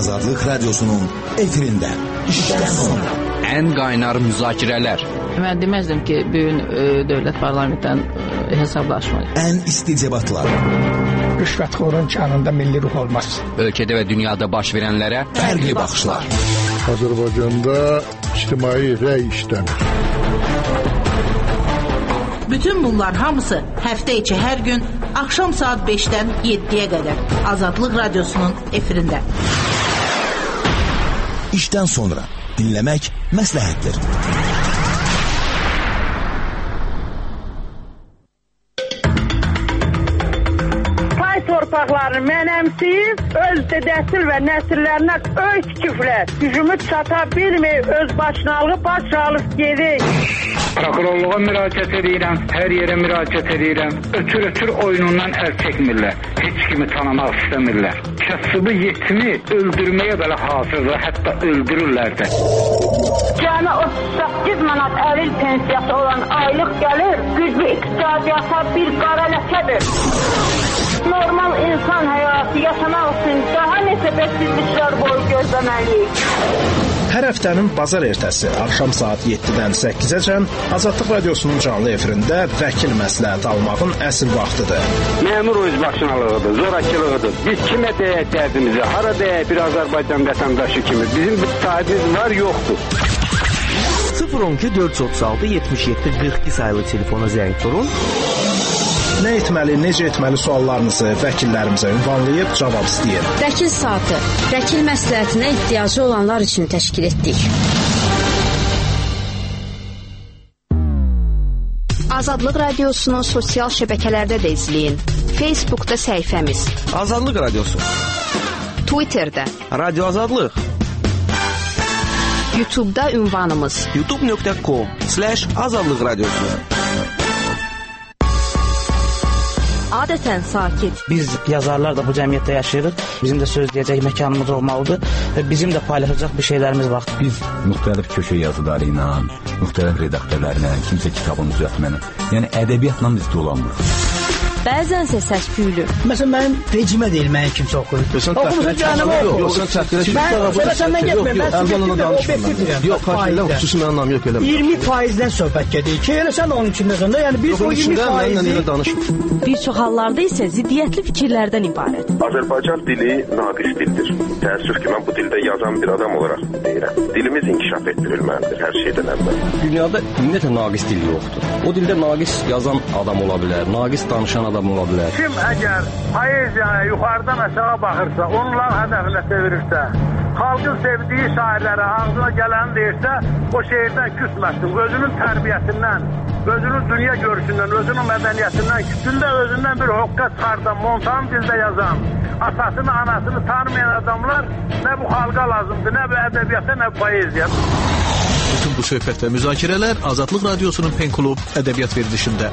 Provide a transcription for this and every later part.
Azadlıq Radyosu'nun efirində işdən sonra. Ən qaynar müzakirələr. Mən deməzdim ki, bugün dövlət parlamentdən hesablaşmalıyıq. Ən isti debatlar. Rüşvətxorun kanında milli ruh olmaz. Ölkədə və dünyada baş verənlərə fərqli baxışlar. Azərbaycanda ictimai rəy işləmir. Bütün bunlar hamısı həftə içi hər gün axşam saat 5-dən 7-yə qədər Azadlıq Radyosu'nun efirində. İşdən sonra dinləmək məsləhətdir. Torpaqlarını mənəmsiyib, öz dədəsil və nəsillərinə öy tikiblər. Gücümü çata bilməyib, öz başınalığı baş alıb gedik. Prokurorluğa müraciət edirəm, hər yerə müraciət edirəm. Ötür oyunundan əl çəkmirlər. Heç kimi tanımaq istəmirlər. Kasıbı yetimi öldürməyə belə hazırdır, hətta öldürürlər də. Cəmi 38 manat əlil pensiyası olan aylıq gəlir, güclü iqtisadiyyata bir qara ləkədir. Normal insan həyatı yaşamaq üçün daha neçə bəksizliklər boyu gözləməliyik. Hər həftənin bazar ertəsi axşam saat 7-dən 8-əcən Azadlıq Radyosu'nun canlı efirində vəkil məsləhət almağın əsl vaxtıdır. Məmur özbaşınalığıdır, zorakılığıdır. Biz kimə deyək dərdimizi, hara deyək bir Azərbaycan vətəndaşı kimi. Bizim bir sahibimiz var, yoxdur. 012 436 77 42 sayılı telefona zəng vurun. Nə etməli, necə etməli suallarınızı vəkillərimizə ünvanlayıb cavab istəyir. Vəkil saatı, vəkil məsləhətinə ehtiyacı olanlar üçün təşkil etdik. Azadlıq Radyosu'nu sosial şəbəkələrdə də izləyin. Facebook'da səhifəmiz Azadlıq Radyosu, Twitter'da Radio Azadlıq, YouTube'da ünvanımız youtube.com/Azadlıq Radyosu. Adətən sakit. Biz yazarlar da bu cəmiyyətdə yaşayırıq. Bizim də söz deyəcək məkanımız olmalıdır və bizim də paylaşacaq bir şeylərimiz var. Biz müxtəlif köşə yazıları ilə, müxtəlif redaktörlərlə, kimsə kitabını düzəltməklə, yəni ədəbiyyatla biz dolanmırıq. Bəzənsə səs-küylü. Məsələn, mənim rejimə deyil, mənim kimsə oxuyur. Oxumusun canımı oxu. Yox, sən çəkdirək. Mən səndən getməyim. Mən sizə obyektivdirəm. Yox, partiyələr xüsusi mənim anlamı yox elə. 20%-dən söhbət gedir ki, elə sən onun içindəsən də, yəni biz o 20%-i... Bir çox hallarda isə ziddiyyətli fikirlərdən ibarət. Azərbaycan dili naqis dildir. Təəssüf ki, mən bu dildə yazan bir adam olaraq deyirəm. Dilimiz inkişaf etdirilməlidir hər şeydən əvvəl. Dünyada ümumiyyətlə naqis dil yoxdur. O dildə naqis yazan adam ola bilər, naqis danışan adam ola bilər. Kim əgər poeziyaya yuxarıdan aşağı baxırsa, onların hədəfinə çevirirsə, xalqın sevdiyi şairlərə ağzına gələni deyirsə, o şeirdən küsməsin. Özünün tərbiyəsindən, özünün dünya görüşündən, özünün mədəniyyətindən, kütündə özündən bir hoqqa çıxardan, montan dildə yazan, atasını, anasını tanımayan adamlar nə bu xalqa lazımdır, nə bu ədəbiyyata, nə bu poeziya. Bütün bu söhbət və müzakirələr Azadlıq Radyosu'nun Pen Klub ədəbiyyat verilişində.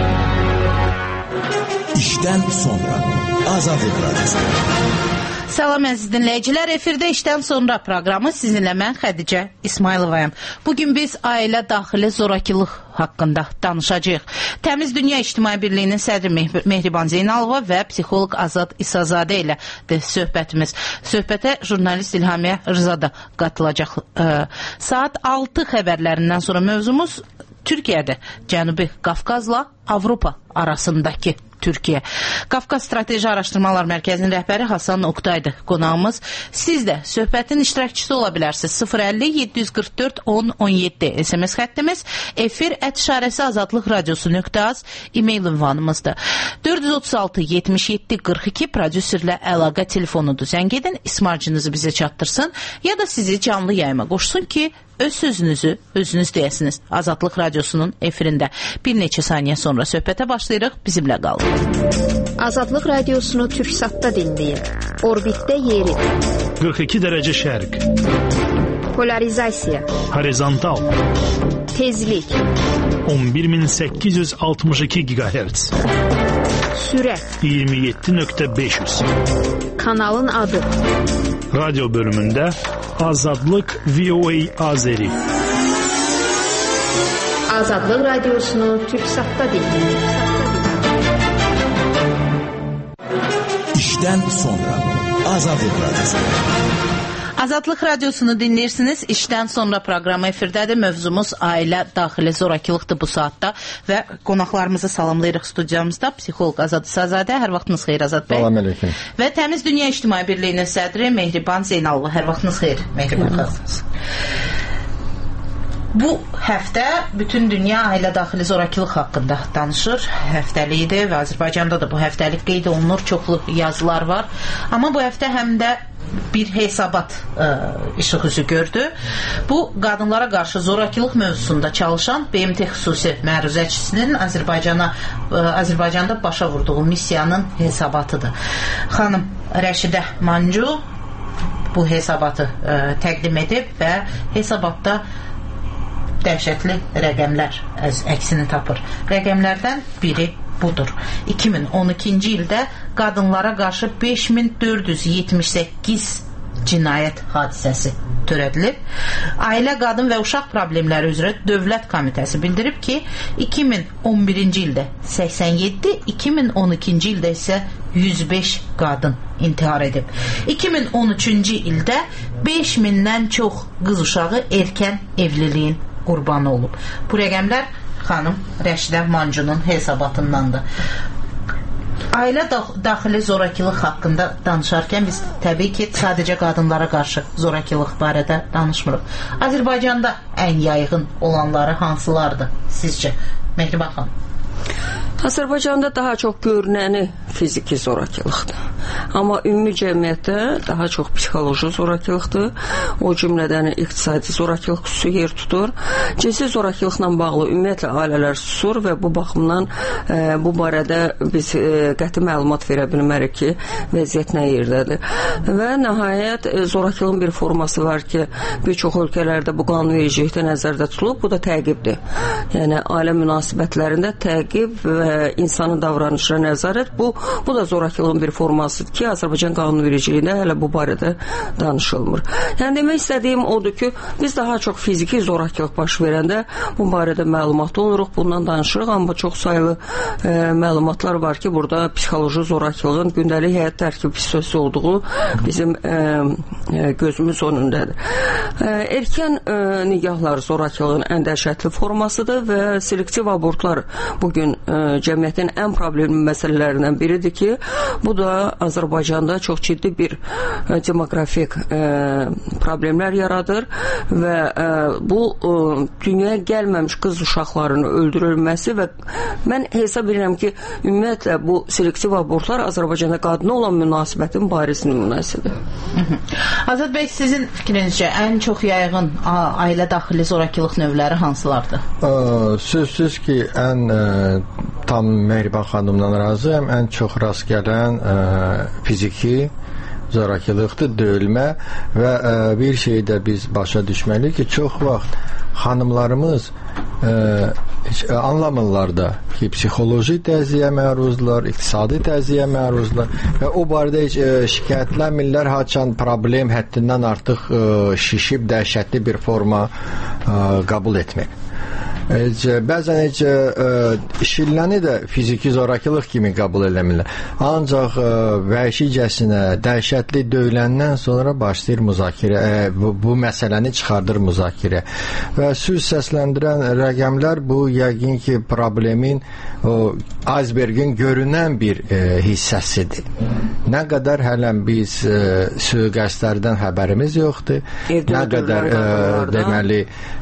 İşdən sonra Azadlıq Radyosu. Salam əziz dinləyicilər, efirdə işdən sonra proqramı sizinlə mən Xədicə İsmayılovayam. Bugün biz ailə daxili zorakılıq haqqında danışacağıq. Təmiz Dünya İctimai Birliyinin sədri Mehriban Zeynalova və psixoloq Azad İsazadə ilə söhbətimiz. Söhbətə jurnalist İlhamiyə Rıza da qatılacaq. Saat 6 xəbərlərindən sonra mövzumuz Türkiyədə Cənubi Qafqazla Avropa arasındakı Türkiyə. Qafqaz Strateji Araşdırmalar Mərkəzinin rəhbəri Hasan Oqtaydır qonağımız. Siz də söhbətin iştirakçısı ola bilərsiniz. 050-744-10-17 SMS xəttimiz, efir@azadlıq radiosu.az e-mail ünvanımızdır. 436-77-42 prodüserlə əlaqə telefonudur. Zəng edin, ismarcınızı bizə çatdırsın ya da sizi canlı yayıma qoşsun ki, öz sözünüzü özünüz deyəsiniz. Azadlıq Radyosu'nun efirində. Bir neçə saniyə sonra söhbətə başlayırıq. Bizimlə qalın. Azadlıq Radiosunu Türksatda dinləyin. Orbitdə yeri. 42 dərəcə şərq. Polarizasiya. Horizontal. Tezlik. 11862 GHz. Sürət. 27.500. Kanalın adı. Radyo bölümündə Azadlıq VOA Azeri. Azadlıq Radiosunu Türksatda dinləyin. İşdən sonra Azadlıq Radyosu. Azadlıq radiosunu dinləyirsiniz. İşdən sonra proqramı efirdədir. Mövzumuz ailə daxili zorakılıqdır bu saatda və qonaqlarımızı salamlayırıq studiyamızda. Psixoloq Azad İsazadə. Hər vaxtınız xeyir Azad bəy. Salam əleykum. Və Təmiz Dünya İctimai Birliyinin sədri Mehriban Zeynalova. Hər vaxtınız xeyir Mehriban xanım. Bu həftə bütün dünya ailə daxili zorakılıq haqqında danışır. Həftəlikdir və Azərbaycanda da bu həftəlik qeyd olunur. Çoxlu yazılar var. Amma bu həftə həm də bir hesabat işıq üzü gördü. Bu, qadınlara qarşı zorakılıq mövzusunda çalışan BMT xüsusi məruzəçisinin Azərbaycanda başa vurduğu missiyanın hesabatıdır. Xanım Rəşidə Mancu bu hesabatı təqdim edib və hesabatda dəhşətli rəqəmlər əksini tapır. Rəqəmlərdən biri budur. 2012-ci ildə qadınlara qarşı 5478 cinayət hadisəsi törədilib. Ailə, Qadın və Uşaq Problemləri üzrə Dövlət Komitəsi bildirib ki, 2011-ci ildə 87, 2012-ci ildə isə 105 qadın intihar edib. 2013-cü ildə 5000-dən çox qız uşağı erkən evliliyin qurbanı olub. Bu rəqəmlər xanım Rəşidə Mancunun hesabatındandır. Ailə daxili zorakılıq haqqında danışarkən biz təbii ki, sadəcə qadınlara qarşı zorakılıq barədə danışmırıq. Azərbaycanda ən yaygın olanları hansılardır sizcə? Mehriban xanım. Azərbaycanda daha çox görünəni fiziki zorakılıqdır. Amma ümumi cəmiyyətdə daha çox psixoloji zorakılıqdır. O cümlədən iqtisadi zorakılıq xüsusi yer tutur. Cinsi zorakılıqla bağlı ümumiyyətlə ailələr susur və bu baxımdan bu barədə biz qəti məlumat verə bilmərik ki, vəziyyət nə yerdədir. Və nəhayət zorakılığın bir forması var ki, bir çox ölkələrdə bu qanunvericilikdə nəzərdə tutulub, bu da təqibdir. Yəni ailə münasibətlərində təqib və insanın davranışına nəzarət, bu da zorakılığın bir formasıdır ki, Azərbaycan qanunvericiliyində hələ bu barədə danışılmır. Yəni demək istədiyim odur ki, biz daha çox fiziki zorakılıq baş verəndə bu barədə məlumatlı oluruq, bundan danışırıq, amma çox sayılı məlumatlar var ki, burada psixoloji zorakılığın gündəlik həyat tərkib hissəsi olduğu bizim gözümüz önündədir. Erkən nigahlar zorakılığın ən dəhşətli formasıdır və selektiv abortlar bugün cəmiyyətin ən problemli məsələlərindən biridir ki, bu da Azərbaycanda çox ciddi bir demoqrafik problemlər yaradır və bu dünyaya gəlməmiş qız uşaqlarının öldürülməsi və mən hesab edirəm ki, ümumiyyətlə bu selektiv abortlar Azərbaycanda qadına olan münasibətin bariz nümunəsidir. Azad bəy, sizin fikrinizcə ən çox yayğın ailə daxili zorakılıq növləri hansılardır? Sözsüz ki, ən tam Mehriban xanımdan razıyam, ən çox rast gələn fiziki zorakılıqdır, döyülmə və bir şey də biz başa düşməliyik ki, çox vaxt xanımlarımız anlamırlar da ki, psixoloji təziyə məruzlar, iqtisadi təziyə məruzlar və o barədə heç şikayətlənmirlər, haçan problem həddindən artıq şişib dəhşətli bir forma qəbul etmək. Bəzən heç şilləni də fiziki zorakılıq kimi qəbul eləmirlər. Ancaq vəhşicəsinə, dəhşətli döyüləndən sonra başlayır müzakirə, bu məsələni çıxardır müzakirə. Və söz səsləndirən rəqəmlər bu yəqin ki, problemin icebergin görünən bir hissəsidir. Nə qədər hələn biz sui-qəsdlərdən xəbərimiz yoxdur, nə qədər deməli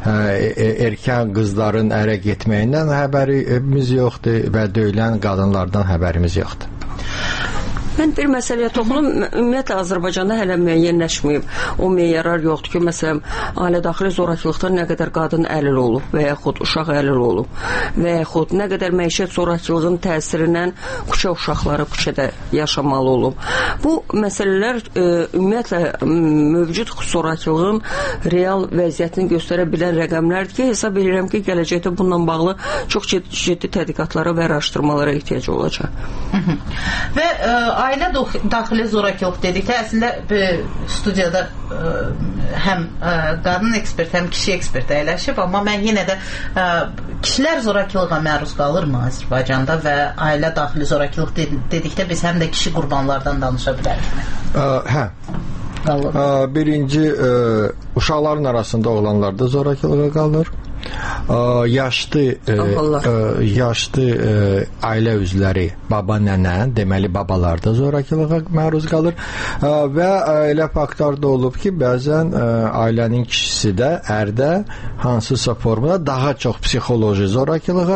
erkən qızlar ərə getməyindən xəbərimiz yoxdur və döyülən qadınlardan xəbərimiz yoxdur. Mən bir məsələyə toxunum. Ümumiyyətlə Azərbaycanda hələ müəyyənləşməyib. O meyarlar yoxdur ki, məsələn, ailə daxili zorakılıqdan nə qədər qadın əlil olub və yaxud uşaq əlil olub və yaxud nə qədər məişət zorakılığın təsirindən küçə uşaqları küçədə yaşamalı olub. Bu məsələlər ümumiyyətlə mövcud zorakılığın real vəziyyətini göstərə bilən rəqəmlərdir ki, hesab edirəm ki, gələcəkdə bununla bağlı çox ciddi tədqiqatlara və araşdırmalara ehtiyac olacaq. Və ailə daxili zorakılıq dedikdə əslində studiyada həm qadın ekspert, həm kişi ekspert əyləşib, amma mən yenə də kişilər zorakılığa məruz qalırmı Azərbaycanda və ailə daxili zorakılıq dedikdə biz həm də kişi qurbanlardan danışa bilərik mi? Hə. qalır? Birinci, uşaqların arasında oğlanlarda zorakılığa qalır. Yaşlı ailə üzvləri, baba, nənə, deməli babalarda zorakılığa məruz qalır və elə faktlar da olub ki, bəzən ailənin kişisi də, ərdə hansısa formada daha çox psixoloji zorakılığa,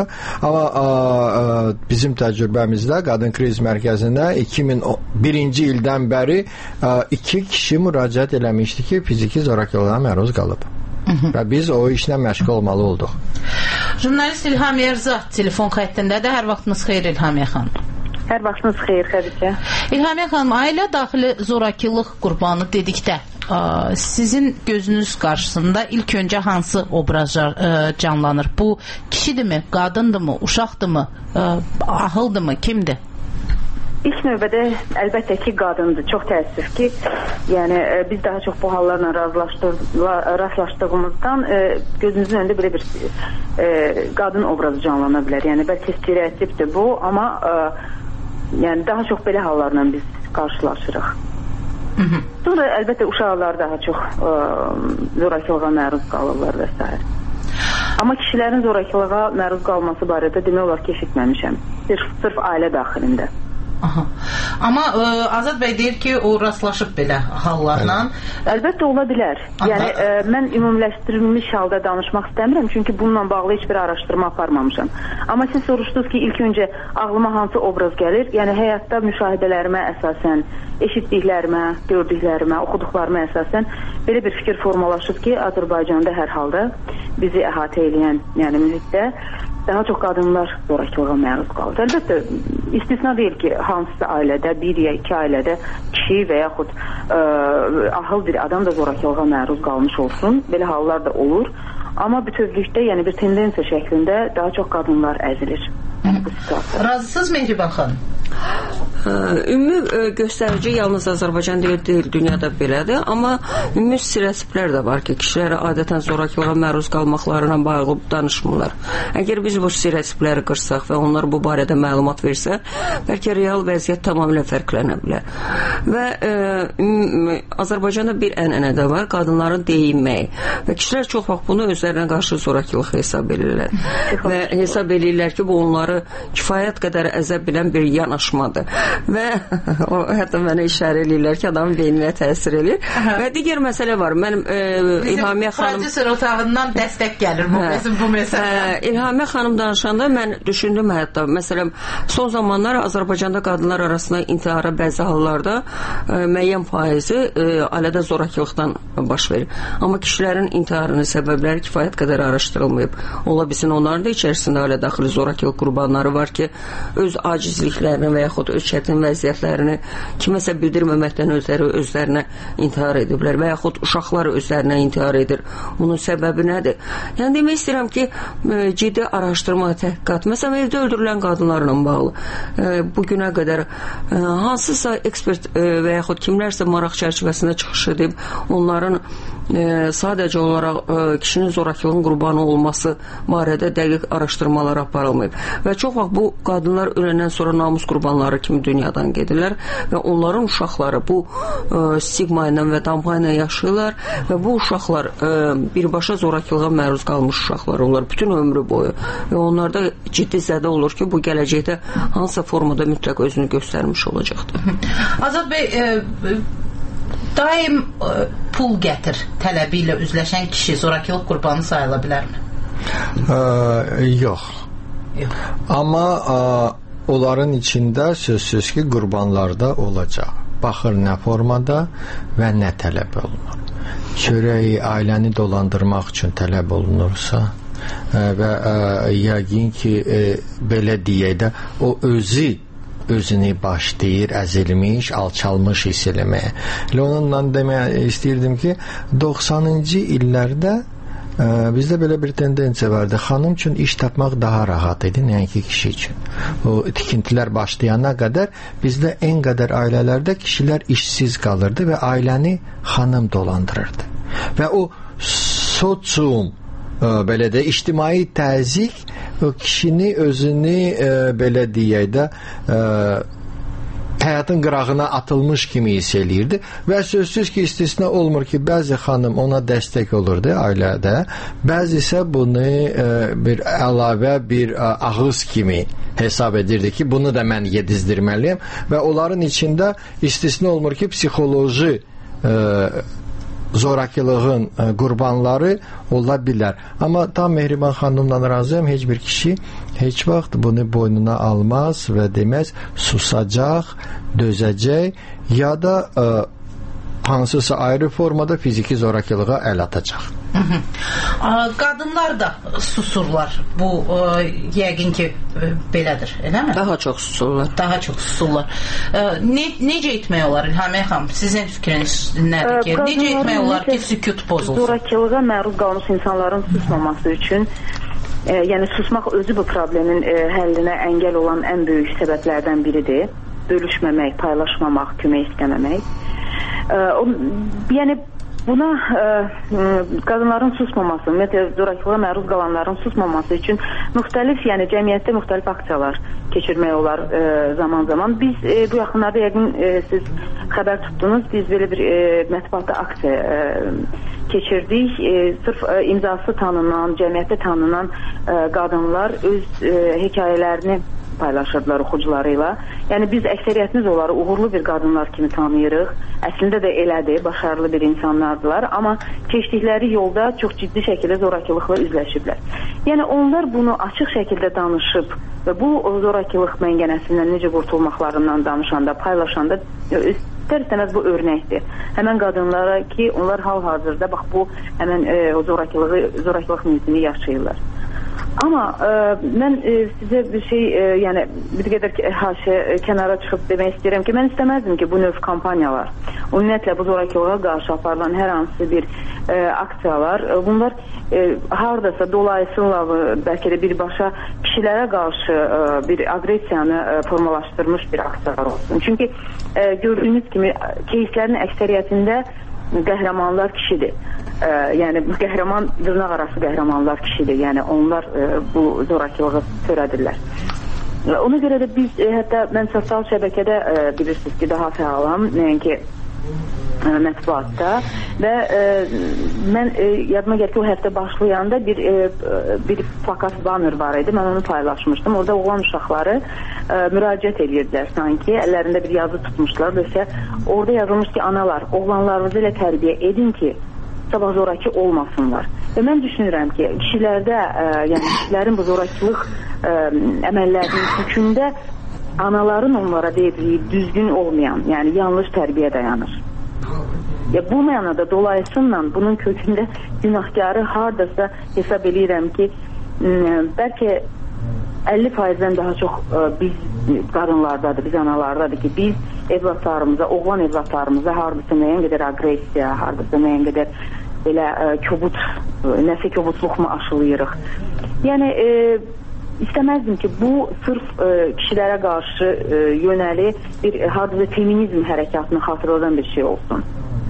amma bizim təcrübəmizdə Qadın Kriz Mərkəzində 2001-ci ildən bəri 2 kişi müraciət eləmişdi ki, fiziki zorakılığa məruz qalıb. Və biz o işlə məşğul olmalı olduq. Jurnalist İlhamiyə Rza telefon xəttindədir. Hər vaxtınız xeyir İlhamiyə xanım. Hər vaxtınız xeyir Xədicə. İlhamiyə xanım, ailə daxili zorakılıq qurbanı dedikdə sizin gözünüz qarşısında ilk öncə hansı obrazlar canlanır? Bu kişidirmi, qadındırmı, uşaqdırmı, ahıldırmı, kimdir? İlk növbədə əlbəttə ki, qadındır. Çox təəssüf ki, yəni biz daha çox bu hallarla rastlaşdığımızdan gözümüzün önündə belə bir qadın obrazı canlana bilər. Yəni bəlkə stereotipdir bu, amma yəni daha çox belə hallarla biz qarşılaşırıq. Sonra əlbəttə uşaqlar daha çox zorakılığa məruz qalırlar və s. Amma kişilərin zorakılığa məruz qalması barədə demək olar ki, eşitməmişəm. Sırf ailə daxilində. Aha. Amma Azad bəy deyir ki, o rastlaşıb belə hallarla. Əlbəttə ola bilər. Yəni mən ümumiləşdirilmiş halda danışmaq istəmirəm, çünki bununla bağlı heç bir araşdırma aparmamışam. Amma siz soruşdunuz ki, ilk öncə ağlıma hansı obraz gəlir? Yəni həyatda müşahidələrimə əsasən, eşitdiklərimə, gördüklərimə, oxuduqlarıma əsasən belə bir fikir formalaşıb ki, Azərbaycanda hər halda bizi əhatə edən, yəni mühitdə daha çox qadınlar zorakılığa məruz qalır. Əlbəttə, istisna deyil ki, hansısa ailədə, bir ya iki ailədə kişi və yaxud ahıl bir adam da zorakılığa məruz qalmış olsun. Belə hallar da olur. Amma bütövlükdə, yəni bir tendensiya şəklində daha çox qadınlar əzilir. Yəni bu situasiya. Razısınız Mehriban xanım? Ümumi göstərici yalnız Azərbaycanda deyil, dünyada belədir. Amma ümumi stereotiplər də var ki, kişilər adətən zorakılığa məruz qalmaqlarına bağlı danışmırlar. Əgər biz bu stereotipləri qırsaq və onlar bu barədə məlumat versə, bəlkə real vəziyyət tamamilə fərqlənə bilər. Və Azərbaycanda bir ənənə də var, qadınların deyinməyi. Və kişilər çox vaxt bunu özlərinə qarşı zorakılıq hesab edirlər. Və hesab edirlər ki, bu onları kifayət qədər əzə bilən bir yanaşmadır. Və hətta mənə işarə edirlər ki, adamın beyninə təsir edir. Və digər məsələ var. Mənim İlhamiyə xanım... Bizim prodüser otağından dəstək gəlir bu məsələ. İlhamiyə xanım danışanda mən düşündüm hətta. Məsələn, son zamanlar Azərbaycanda qadınlar arasında intihara bəzi hallarda müəyyən faizi ailədə zorakılıqdan baş verir. Amma kişilərin intiharının səbəbləri kifayət qədər araşdırılmayıb. Ola bilsin onların da içərisində ailə daxili zorakılıq qurbanları var ki, öz acizliklərini və yaxud öz çətin vəziyyətlərini kiməsə bildirməməkdən özlərinə intihar ediblər və yaxud uşaqlar özlərinə intihar edir. Bunun səbəbi nədir? Yəni demək istəyirəm ki, ciddi araşdırma, təhqiqat, məsələn, evdə öldürülən qadınlarla bağlı bugünə qədər hansısa ekspert və yaxud kimlərsə maraq çərçivəsində çıxış edib, onların sadəcə olaraq kişinin zorakılığın qurbanı olması barədə dəqiq araşdırmalar aparılmayıb. Və çox vaxt bu qadınlar öləndən sonra namus qurbanları kimi dünyadan gedirlər və onların uşaqları bu stigma ilə və damğa ilə yaşayırlar və bu uşaqlar birbaşa zorakılığa məruz qalmış uşaqlar onlar bütün ömrü boyu və onlarda ciddi zədə olur ki, bu gələcəkdə hansısa formada mütləq özünü göstərmiş olacaqdır. Azad bəy, daim pul gətir tələbi ilə üzləşən kişi zorakılıq qurbanı sayıla bilərmi? Yox. Amma onların içində sözsüz ki, qurbanlarda olacaq. Baxır nə formada və nə tələb olunur. Çörəyi ailəni dolandırmaq üçün tələb olunursa və yəqin ki, belə deyək də, o özünü başlayır, əzilmiş, alçalmış hiss eləməyə. Onunla demək istəyirdim ki, 90-cı illərdə bizdə belə bir tendensiya vardı. Xanım üçün iş tapmaq daha rahat idi, nəinki kişi üçün. O tikintilər başlayana qədər bizdə en qədər ailələrdə kişilər işsiz qalırdı və ailəni xanım dolandırırdı. Və o sosium belə də ictimai təzyiq o kişini özünü belə deyək də həyatın qırağına atılmış kimi hiss eləyirdi və sözsüz ki, istisna olmur ki, bəzi xanım ona dəstək olurdu ailədə, bəzi isə bunu bir əlavə bir ağız kimi hesab edirdi ki, bunu da mən yedizdirməliyəm və onların içində istisna olmur ki, psixoloji zorakılığın qurbanları ola bilər. Amma tam Mehriban xanımla razıyam, heç bir kişi heç vaxt bunu boynuna almaz və deməz, susacaq, dözəcək ya da hansısa ayrı formada fiziki zorakılığa əl atacaq. Qadınlar da susurlar. Bu yəqin ki belədir, eləmi? Daha çox susurlar. Daha çox susurlar. Necə etmək olar İlhamiyə xanım? Sizin fikriniz nədir ki? Necə etmək olar ki, sükut pozulsun? Zorakılığa məruz qalmış insanların susmaması üçün, yəni susmaq özü bu problemin həllinə əngəl olan ən böyük səbəblərdən biridir. Bölüşməmək, paylaşmamaq, kömək istəməmək. Yəni buna qadınların susmaması, ümumiyyətlə zorakılığa məruz qalanların susmaması üçün müxtəlif, yəni cəmiyyətdə müxtəlif aksiyalar keçirmək olar zaman-zaman. Biz bu yaxınlarda yəqin siz xəbər tutdunuz, biz belə bir mətbuatda aksiya keçirdik. Sırf imzası tanınan, cəmiyyətdə tanınan qadınlar öz hekayələrini paylaşırdılar oxucuları ilə. Yəni biz əksəriyyətimiz onları uğurlu bir qadınlar kimi tanıyırıq. Əslində də elədir, başarılı bir insanlardılar, amma keçdikləri yolda çox ciddi şəkildə zorakılıqla üzləşiblər. Yəni onlar bunu açıq şəkildə danışıb və bu zorakılıq məngənəsindən necə qurtulmaqlarından danışanda, paylaşanda istər-istəməz bu örnəkdir. Həmən qadınlara ki, onlar hal-hazırda bax bu həmən zorakılıq mühitini yaşayırlar. Amma mən sizə bir şey, yəni bir qədər kənara çıxıb demək istəyirəm ki, mən istəməzdim ki, bu növ kampaniyalar, ümumiyyətlə bu zorakılığa qarşı aparılan hər hansı bir aksiyalar, bunlar hardasa dolayısıyla bəlkə də birbaşa kişilərə qarşı bir agresiyanı formalaşdırmış bir aksiyalar olsun. Çünki gördüyünüz kimi кейslərin əksəriyyətində qəhrəmanlar kişidir. Yəni qəhrəman, dırnaq arası qəhrəmanlar kişidir. Yəni onlar bu zorakılığı törədirlər. Ona görə də biz, hətta mən sosial şəbəkədə bilirsiniz ki, daha fəalam, nəinki mətbuatda və mən yadıma gəlir ki, o həftə başlayanda bir plakat banner var idi, mən onu paylaşmışdım. Orada oğlan uşaqları müraciət edirdilər sanki, əllərində bir yazı tutmuşlar və orada yazılmış ki, analar, oğlanlarınızı ilə tərbiyə edin ki, sabah zoraki olmasınlar. Və mən düşünürəm ki, kişilərdə, yəni kişilərin bu zorakılıq əməllərinin hükümdə anaların onlara verdiyi düzgün olmayan, yəni yanlış tərbiyə dayanır. Bu mənada dolayısıyla bunun kökündə günahkarı hardasa hesab edirəm ki, bəlkə 50%-dən daha çox biz qadınlardadır, biz analardadır ki, biz evlatlarımıza, oğlan evlatlarımıza hardasa müəyyən qədər agresiya, hardasa müəyyən qədər belə nəsə kobudluq mu aşılayırıq. Yəni istəməzdim ki, bu sırf kişilərə qarşı yönəli bir hardasa feminizm hərəkatını xatırladan bir şey olsun.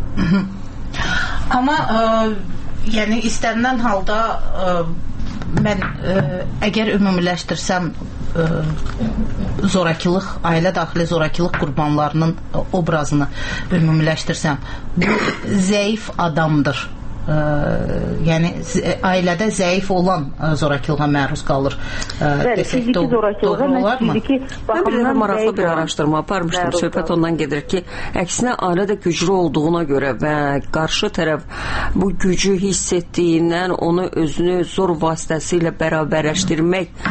Amma yəni istənilən halda mən əgər ümumiləşdirsəm zorakılıq, ailə daxili zorakılıq qurbanlarının obrazını ümumiləşdirsəm, bu zəif adamdır. Yəni ailədə zəif olan zorakılığa məruz qalır. Fiziki zorakılığa mən bir maraqlı bir araşdırma aparmışdım. Söhbət ondan gedir ki, əksinə ailədə güclü olduğuna görə və qarşı tərəf bu gücü hiss etdiyindən onu özünü zor vasitəsilə bərabərləşdirmək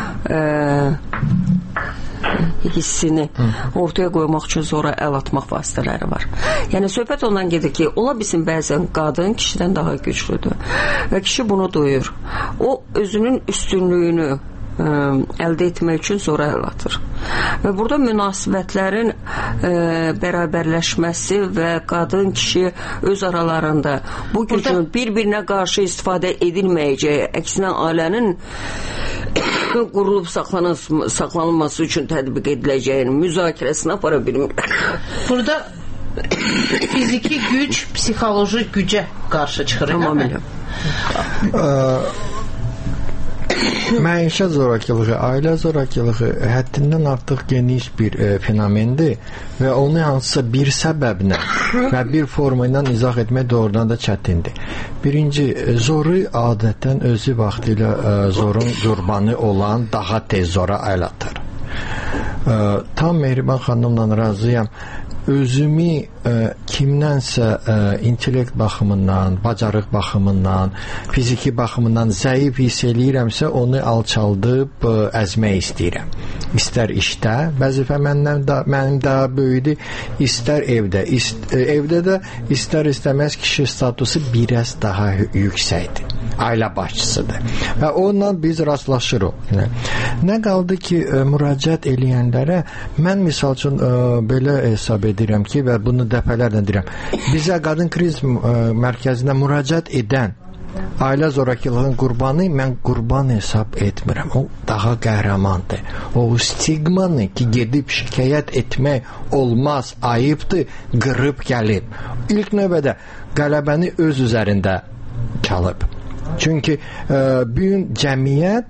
hissini ortaya qoymaq üçün zora əl atmaq vasitələri var. Yəni söhbət ondan gedir ki, ola bilsin bəzən qadın kişidən daha güclüdür və kişi bunu duyur. O özünün üstünlüyünü əldə etmək üçün zora əl atır. Və burada münasibətlərin bərabərləşməsi və qadın kişi öz aralarında bu gücün bir-birinə qarşı istifadə edilməyəcəyi, əksinə ailənin qurulub saxlanılması üçün tətbiq ediləcəyini müzakirəsini apara bilmirlər. Burada fiziki güc psixoloji gücə qarşı çıxır. Tamamilə. Məişət zorakılığı, ailə zorakılığı həddindən artıq geniş bir fenomendir və onu hansısa bir səbəblə və bir forma ilə izah etmək doğrudan da çətindir. Birinci, zoru adətən özü vaxtilə zorun qurbanı olan daha tez zora əl atır. Tam Mehriban xanımla razıyam. Özümü kimdənsə intellekt baxımından, bacarıq baxımından, fiziki baxımından zəif hiss eləyirəmsə, onu alçaldıb əzmək istəyirəm. İstər işdə, vəzifə mənim daha böyüdür, istər evdə. Evdə də istər-istəməz kişi statusu biraz daha yüksəkdir. Ailə başçısıdır. Və onunla biz rastlaşırıq. Nə qaldı ki, müraciət eləyənlərə mən misal üçün belə hesab edirəm ki, və bunu dəfələrlə deyirəm, bizə qadın kriz mərkəzinə müraciət edən ailə zorakılığının qurbanı mən qurban hesab etmirəm. O daha qəhrəmandır. O stigmanı ki, gedib şikayət etmək olmaz, ayıbdır, qırıb gəlib. İlk növbədə qələbəni öz üzərində çalıb. Çünki bugün cəmiyyət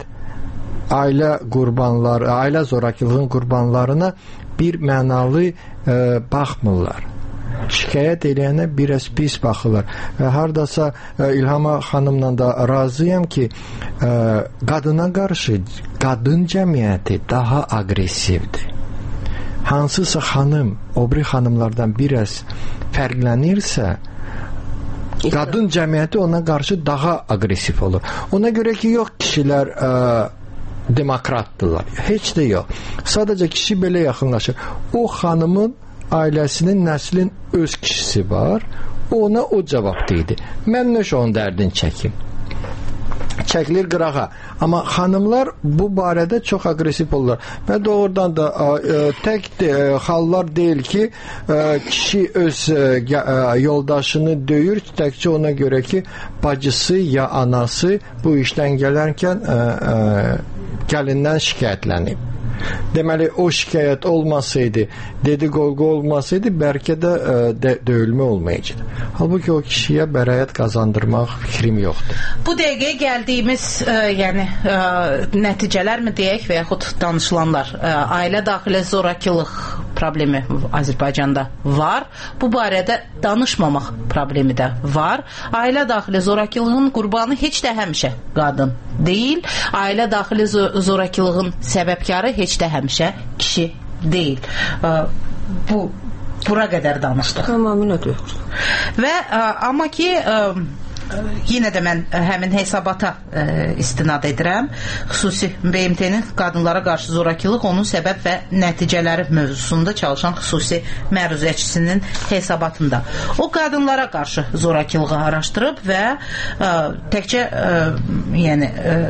ailə zorakılığının qurbanlarına bir mənalı baxmırlar. Şikayət eləyənə biraz pis baxırlar. Və hardasa İlhama xanımla da razıyam ki, qadına qarşı qadın cəmiyyəti daha aqressivdir. Hansısa xanım o biri xanımlardan biraz fərqlənirsə, qadın cəmiyyəti ona qarşı daha aqressiv olur. Ona görə ki, yox kişilər demokratdırlar. Heç də yox. Sadəcə kişi belə yaxınlaşır. O xanımın ailəsinin, nəslin öz kişisi var. Ona o cavab deyildi. Mən nəş onun dərdini çəkim. Çəkilir qırağa. Amma xanımlar bu barədə çox aqressiv olurlar. Və doğrudan da tək hallar deyil ki, kişi öz yoldaşını döyür, təkcə ona görə ki, bacısı ya anası bu işdən gələrkən gəlindən şikayətlənib. Deməli, o şikayət olmasaydı, dedi-qolqu olmasaydı, bəlkə də döyülmə olmayacaq. Halbuki o kişiyə bəraət qazandırmaq fikrim yoxdur. Bu dəqiqəyə gəldiyimiz nəticələr mi deyək və yaxud danışılanlar, ailə daxili zorakılıq problemi Azərbaycanda var. Bu barədə danışmamaq problemi də var. Ailə daxili zorakılığın qurbanı heç də həmişə qadın deyil. Ailə daxili zorakılığın səbəbkarı heç də həmişə kişi deyil. Bura qədər danışdıq. Tamamilə doğru. Və amma ki yenə də mən həmin hesabata istinad edirəm. Xüsusi BMT-nin qadınlara qarşı zorakılıq, onun səbəb və nəticələri mövzusunda çalışan xüsusi məruzəçisinin hesabatında. O qadınlara qarşı zorakılığı araşdırıb və təkcə yəni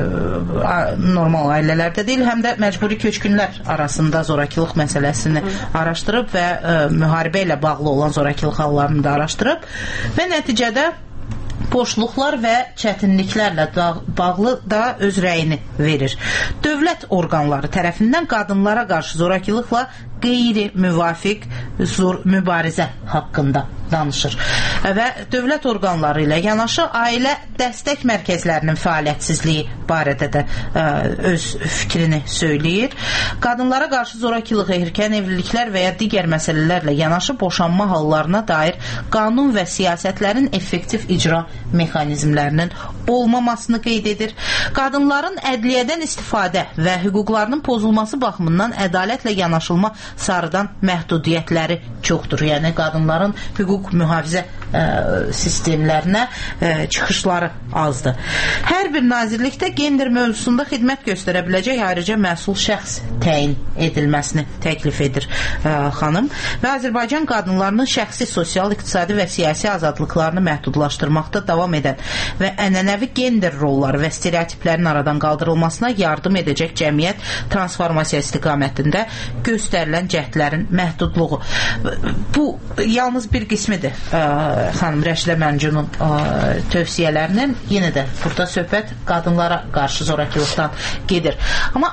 normal ailələrdə deyil, həm də məcburi köçkünlər arasında zorakılıq məsələsini araşdırıb və müharibə ilə bağlı olan zorakılıq hallarını da araşdırıb və nəticədə boşluqlar və çətinliklərlə bağlı da öz rəyini verir. Dövlət orqanları tərəfindən qadınlara qarşı zorakılıqla qeyri-müvafiq mübarizə haqqında danışır. Və dövlət orqanları ilə yanaşı ailə dəstək mərkəzlərinin fəaliyyətsizliyi barədə də öz fikrini söyləyir. Qadınlara qarşı zorakılıq, erkən evliliklər və ya digər məsələlərlə yanaşı boşanma hallarına dair qanun və siyasətlərin effektiv icra mexanizmlərinin olmamasını qeyd edir. Qadınların ədliyyədən istifadə və hüquqlarının pozulması baxımından ədalətlə yanaşılma sarıdan məhdudiyyətləri çoxdur. Yəni qadınların hüquq mühafizə sistemlərinə çıxışları azdır. Hər bir nazirlikdə gender mövzusunda xidmət göstərə biləcək ayrıca məsul şəxs təyin edilməsini təklif edir xanım. Və Azərbaycan qadınlarının şəxsi, sosial, iqtisadi və siyasi azadlıqlarını məhdudlaşdırmaqda davam edən və ənənəvi gender rolları və stereotiplərin aradan qaldırılmasına yardım edəcək cəmiyyət transformasiya istiqamətində göstərilən cəhdlərin məhdudluğu. Bu yalnız bir qismidir xanım Rəşidə Məncunun tövsiyələrinin. Yenə də burada söhbət qadınlara qarşı zorakılıqdan gedir. Amma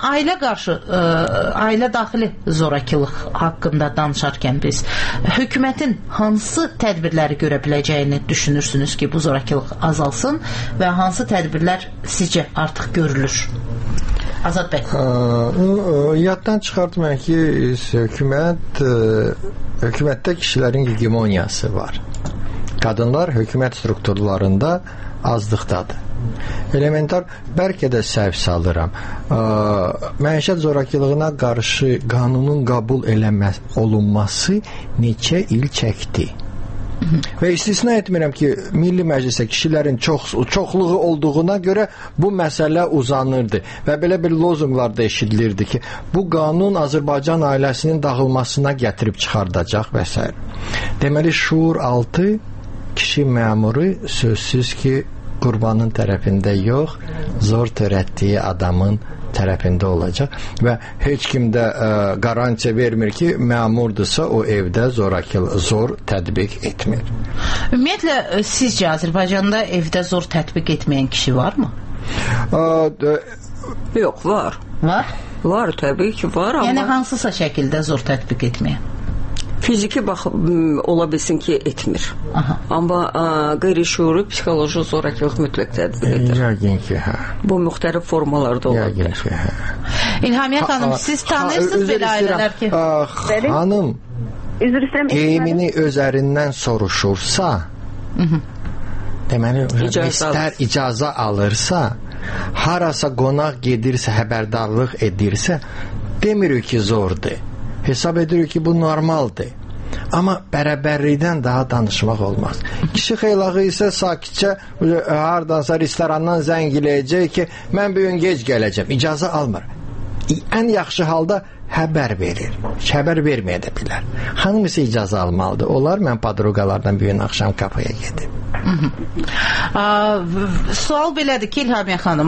ailə daxili zorakılıq haqqında danışarkən biz hökumətin hansı tədbirləri görə biləcəyini düşünürsünüz ki, bu zorakılıq azalsın və hansı tədbirlər sizcə artıq görülür? Azad bəy. Yaddan çıxartmayın ki, hökumətdə kişilərin hegemoniyası var. Qadınlar hökumət strukturlarında azlıqdadır. Elementar bəlkə də səhv salıram. Məişət zorakılığına qarşı qanunun qəbul olunması neçə il çəkdi. Və istisna etmirəm ki, Milli Məclisdə kişilərin çoxluğu olduğuna görə bu məsələ uzanırdı və belə bir lozunqlarda eşidilirdi ki, bu qanun Azərbaycan ailəsinin dağılmasına gətirib çıxardacaq və s. Deməli, şuur altı kişi məmuru sözsüz ki, qurbanın tərəfində yox, zor törətdiyi adamın tərəfində olacaq və heç kim də qarantiya vermir ki, məmurdursa o evdə zor tətbiq etmir. Ümumiyyətlə, sizcə Azərbaycanda evdə zor tətbiq etməyən kişi varmı? Yox, var. Var? Var, təbii ki, var, amma... Yəni, hansısa şəkildə zor tətbiq etməyən? Fiziki ola bilsin ki, etmir. Aha. Amma qeyri-şuuri psixoloji zorakılıq mütləq tətbiq edir. Yəqin ki, hə. Bu müxtəlif formalarda ola bilər. Yəqin ki, hə. İlhamiyə xanım, siz tanıyırsınız belə ailələr ki... Xanım, geyimini öz ərindən soruşursa, deməli, istər icazə alırsa, harasa qonaq gedirsə, xəbərdarlıq edirsə, demirik ki, zordur. Hesab edirik ki, bu normaldır. Amma bərabərlikdən daha danışmaq olmaz. Kişi xeylağı isə sakitcə hardansa restorandan zəng eləyəcək ki, mən bugün gec gələcəm, icazə almır. Ən yaxşı halda xəbər verir. Xəbər verməyə də bilər. Xanım isə icazə almalıdır. Onlar mən padruqalardan bir gün axşam qapıya gedim. Sual belədir ki, İlhamiyə xanım,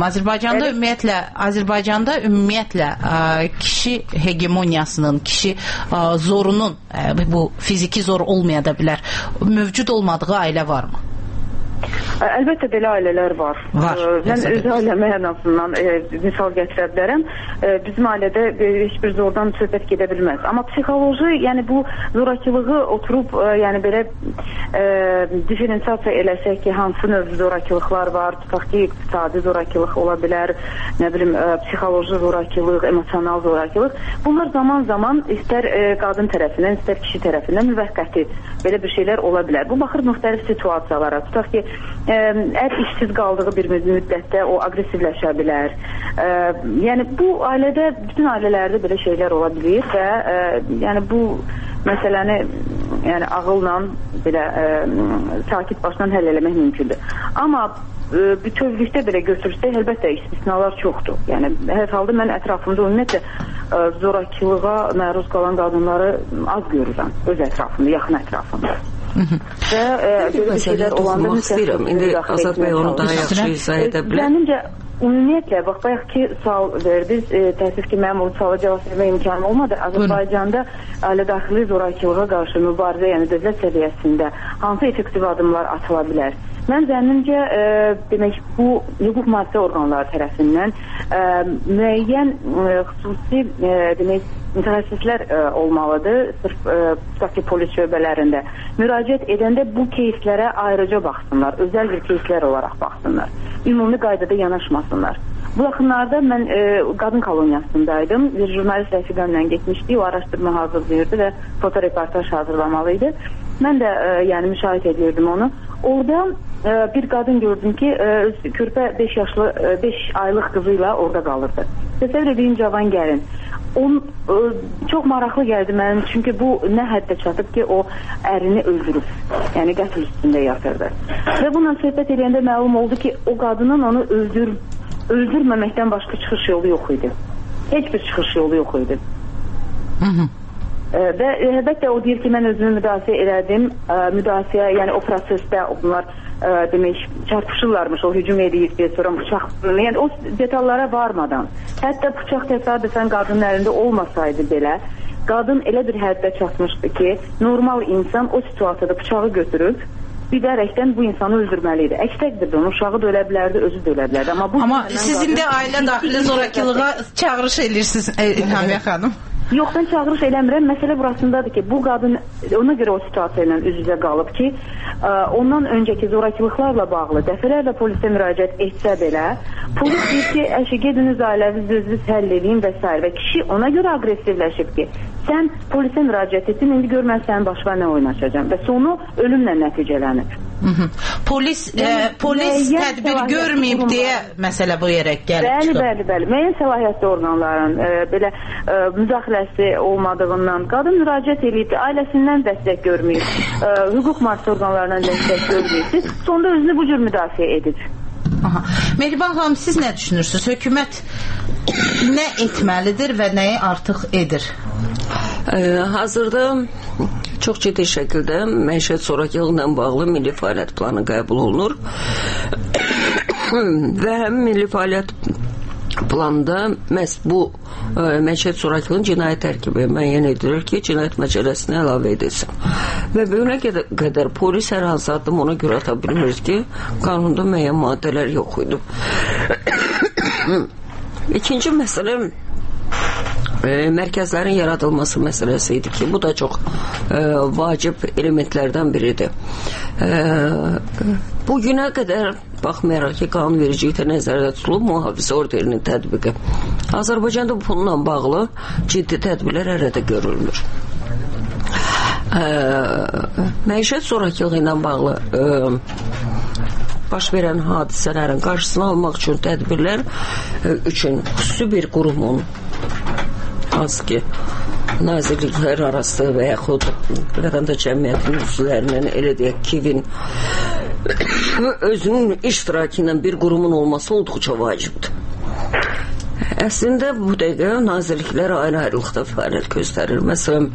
Azərbaycanda ümumiyyətlə kişi hegemoniyasının, kişi zorunun, bu fiziki zor olmaya da bilər, mövcud olmadığı ailə varmı? Əlbəttə belə ailələr var. Mən öz ailəmə ən azından misal gətirə bilərəm. Bizim ailədə heç bir zordan söhbət gedə bilməz. Amma psixoloji, yəni bu zorakılığı oturub, yəni belə diferensiasiya eləsək ki, hansı növ zorakılıqlar var, tutaq ki, iqtisadi zorakılıq ola bilər, nə bilim, psixoloji zorakılıq, emosional zorakılıq. Bunlar zaman-zaman istər qadın tərəfindən, istər kişi tərəfindən müvəqqəti belə bir şeylər ola bilər. Bu baxır müxtəlif situasiyalara. Tutaq ki, ər işsiz qaldığı bir müddətdə o aqressivləşə bilər. Yəni bu ailədə, bütün ailələrdə belə şeylər ola bilir və yəni bu məsələni yəni ağılla belə sakit başla həll eləmək mümkündür. Amma bütövlükdə belə götürsək, əlbəttə istisnalar çoxdur. Yəni hər halda mən ətrafımda ümumiyyətlə zorakılığa məruz qalan qadınları az görürəm öz ətrafımda, yaxın ətrafımda. Və belə şeylər olanda istəyirəm. İndi Azad bəy onu daha yaxşı izah edə bilər. Məncə ümumiyyətlə bax bayaq ki sual verdiniz, təəssüf ki mənim o suala cavab vermə imkanım olmadı. Azərbaycanda ailə daxili zorakılığa qarşı mübarizə, yəni dövlət səviyyəsində hansı effektiv addımlar atıla bilər? Mən zənnimcə demək bu hüquq mühafizə orqanları tərəfindən müəyyən xüsusi demək mütəxəssislər olmalıdır, sırf polis şöbələrində. Müraciət edəndə bu keyslərə ayrıca baxsınlar, özəl bir keyslər olaraq baxsınlar. Ümumi qaydada yanaşmasınlar. Bu yaxınlarda mən qadın koloniyasındaydım. Bir jurnalist rəfiqəmlə getmişdik, o araşdırma hazırlayırdı və fotoreportaj hazırlamalıydı. Mən də yəni müşahidə edirdim onu. Orada bir qadın gördüm ki, körpə 5 aylıq qızı ilə orada qalırdı. Təsəvvür edin, cavan gəlin. Çox maraqlı gəldi mənim, çünki bu nə həddə çatıb ki, o ərini öldürüb, yəni qətl üstündə yatırdı. Və bununla söhbət edəndə məlum oldu ki, o qadının onu öldürməməkdən başqa çıxış yolu yox idi. Heç bir çıxış yolu yox idi. Və əlbəttə o deyir ki, mən özümü müdafiə elədim. Müdafiə, yəni o prosesdə bunlar demək çarpışırlarmış, o hücum edib, sonra bıçaq, yəni o detallara varmadan. Hətta bıçaq təsadüfən qadının əlində olmasaydı belə, qadın elə bir həddə çatmışdı ki, normal insan o situasiyada bıçağı götürüb bilərəkdən bu insanı öldürməli idi. Əks təqdirdə onun uşağı da ölə bilərdi, özü də ölə bilərdi. Amma sizin də ailə daxili zorakılığa çağırış edirsiniz, İlhamiyə xanım. Yox, mən çağırış eləmirəm. Məsələ burasındadır ki, bu qadın ona görə o situasiya ilə üz-üzə qalıb ki, ondan öncəki zorakılıqlarla bağlı dəfələrlə polisə müraciət etsə belə, polis deyir ki, əşi, gediniz ailəvi düzünüz həll edin və s. və kişi ona görə aqressivləşib ki, sən polisə müraciət etdin, indi gör mən sənin başına nə oyun açacağam və sonu ölümlə nəticələnib. Polis tədbir görməyib deyə məsələ bu yerə gəlib çıxıb. Bəli. Müəyyən səlahiyyətli orqanların belə müdaxiləsi olmadığından qadın müraciət edib, ailəsindən dəstək görməyib, hüquq mühafizə orqanlarından dəstək görməyib, sonda özünü bu cür müdafiə edib. Mehriban xanım, siz nə düşünürsünüz? Hökumət nə etməlidir və nəyi artıq edir? Hazırda çox ciddi şəkildə məişət zorakılıqla bağlı milli fəaliyyət planı qəbul olunur və həm milli fəaliyyət planda məhz bu məişət zorakılığın cinayət tərkibi müəyyən edilir ki, cinayət məcəlləsinə əlavə edilsin. Və bugünə qədər polis hər hansı addım ona görə ata bilmir ki, qanunda müəyyən maddələr yox idi. İkinci məsələ mərkəzlərin yaradılması məsələsi idi ki, bu da çox vacib elementlərdən biridir. Bugünə qədər baxmayaraq ki, qanunvericilikdə nəzərdə tutulub mühafizə orderinin tətbiqi. Azərbaycanda bununla bağlı ciddi tədbirlər ərədə görülmür. Məişət zorakılığı ilə bağlı baş verən hadisələrin qarşısını almaq üçün tədbirlər üçün xüsusi bir qurumun az ki, nazirliklər arası və yaxud vətəndaş cəmiyyətinin üzvlərinin, elə deyək, KİV-in özünün iştirakı ilə bir qurumun olması olduqca vacibdir. Əslində, bu dəqiqə nazirliklər ayrı-ayrılıqda fəaliyyət göstərir. Məsələn,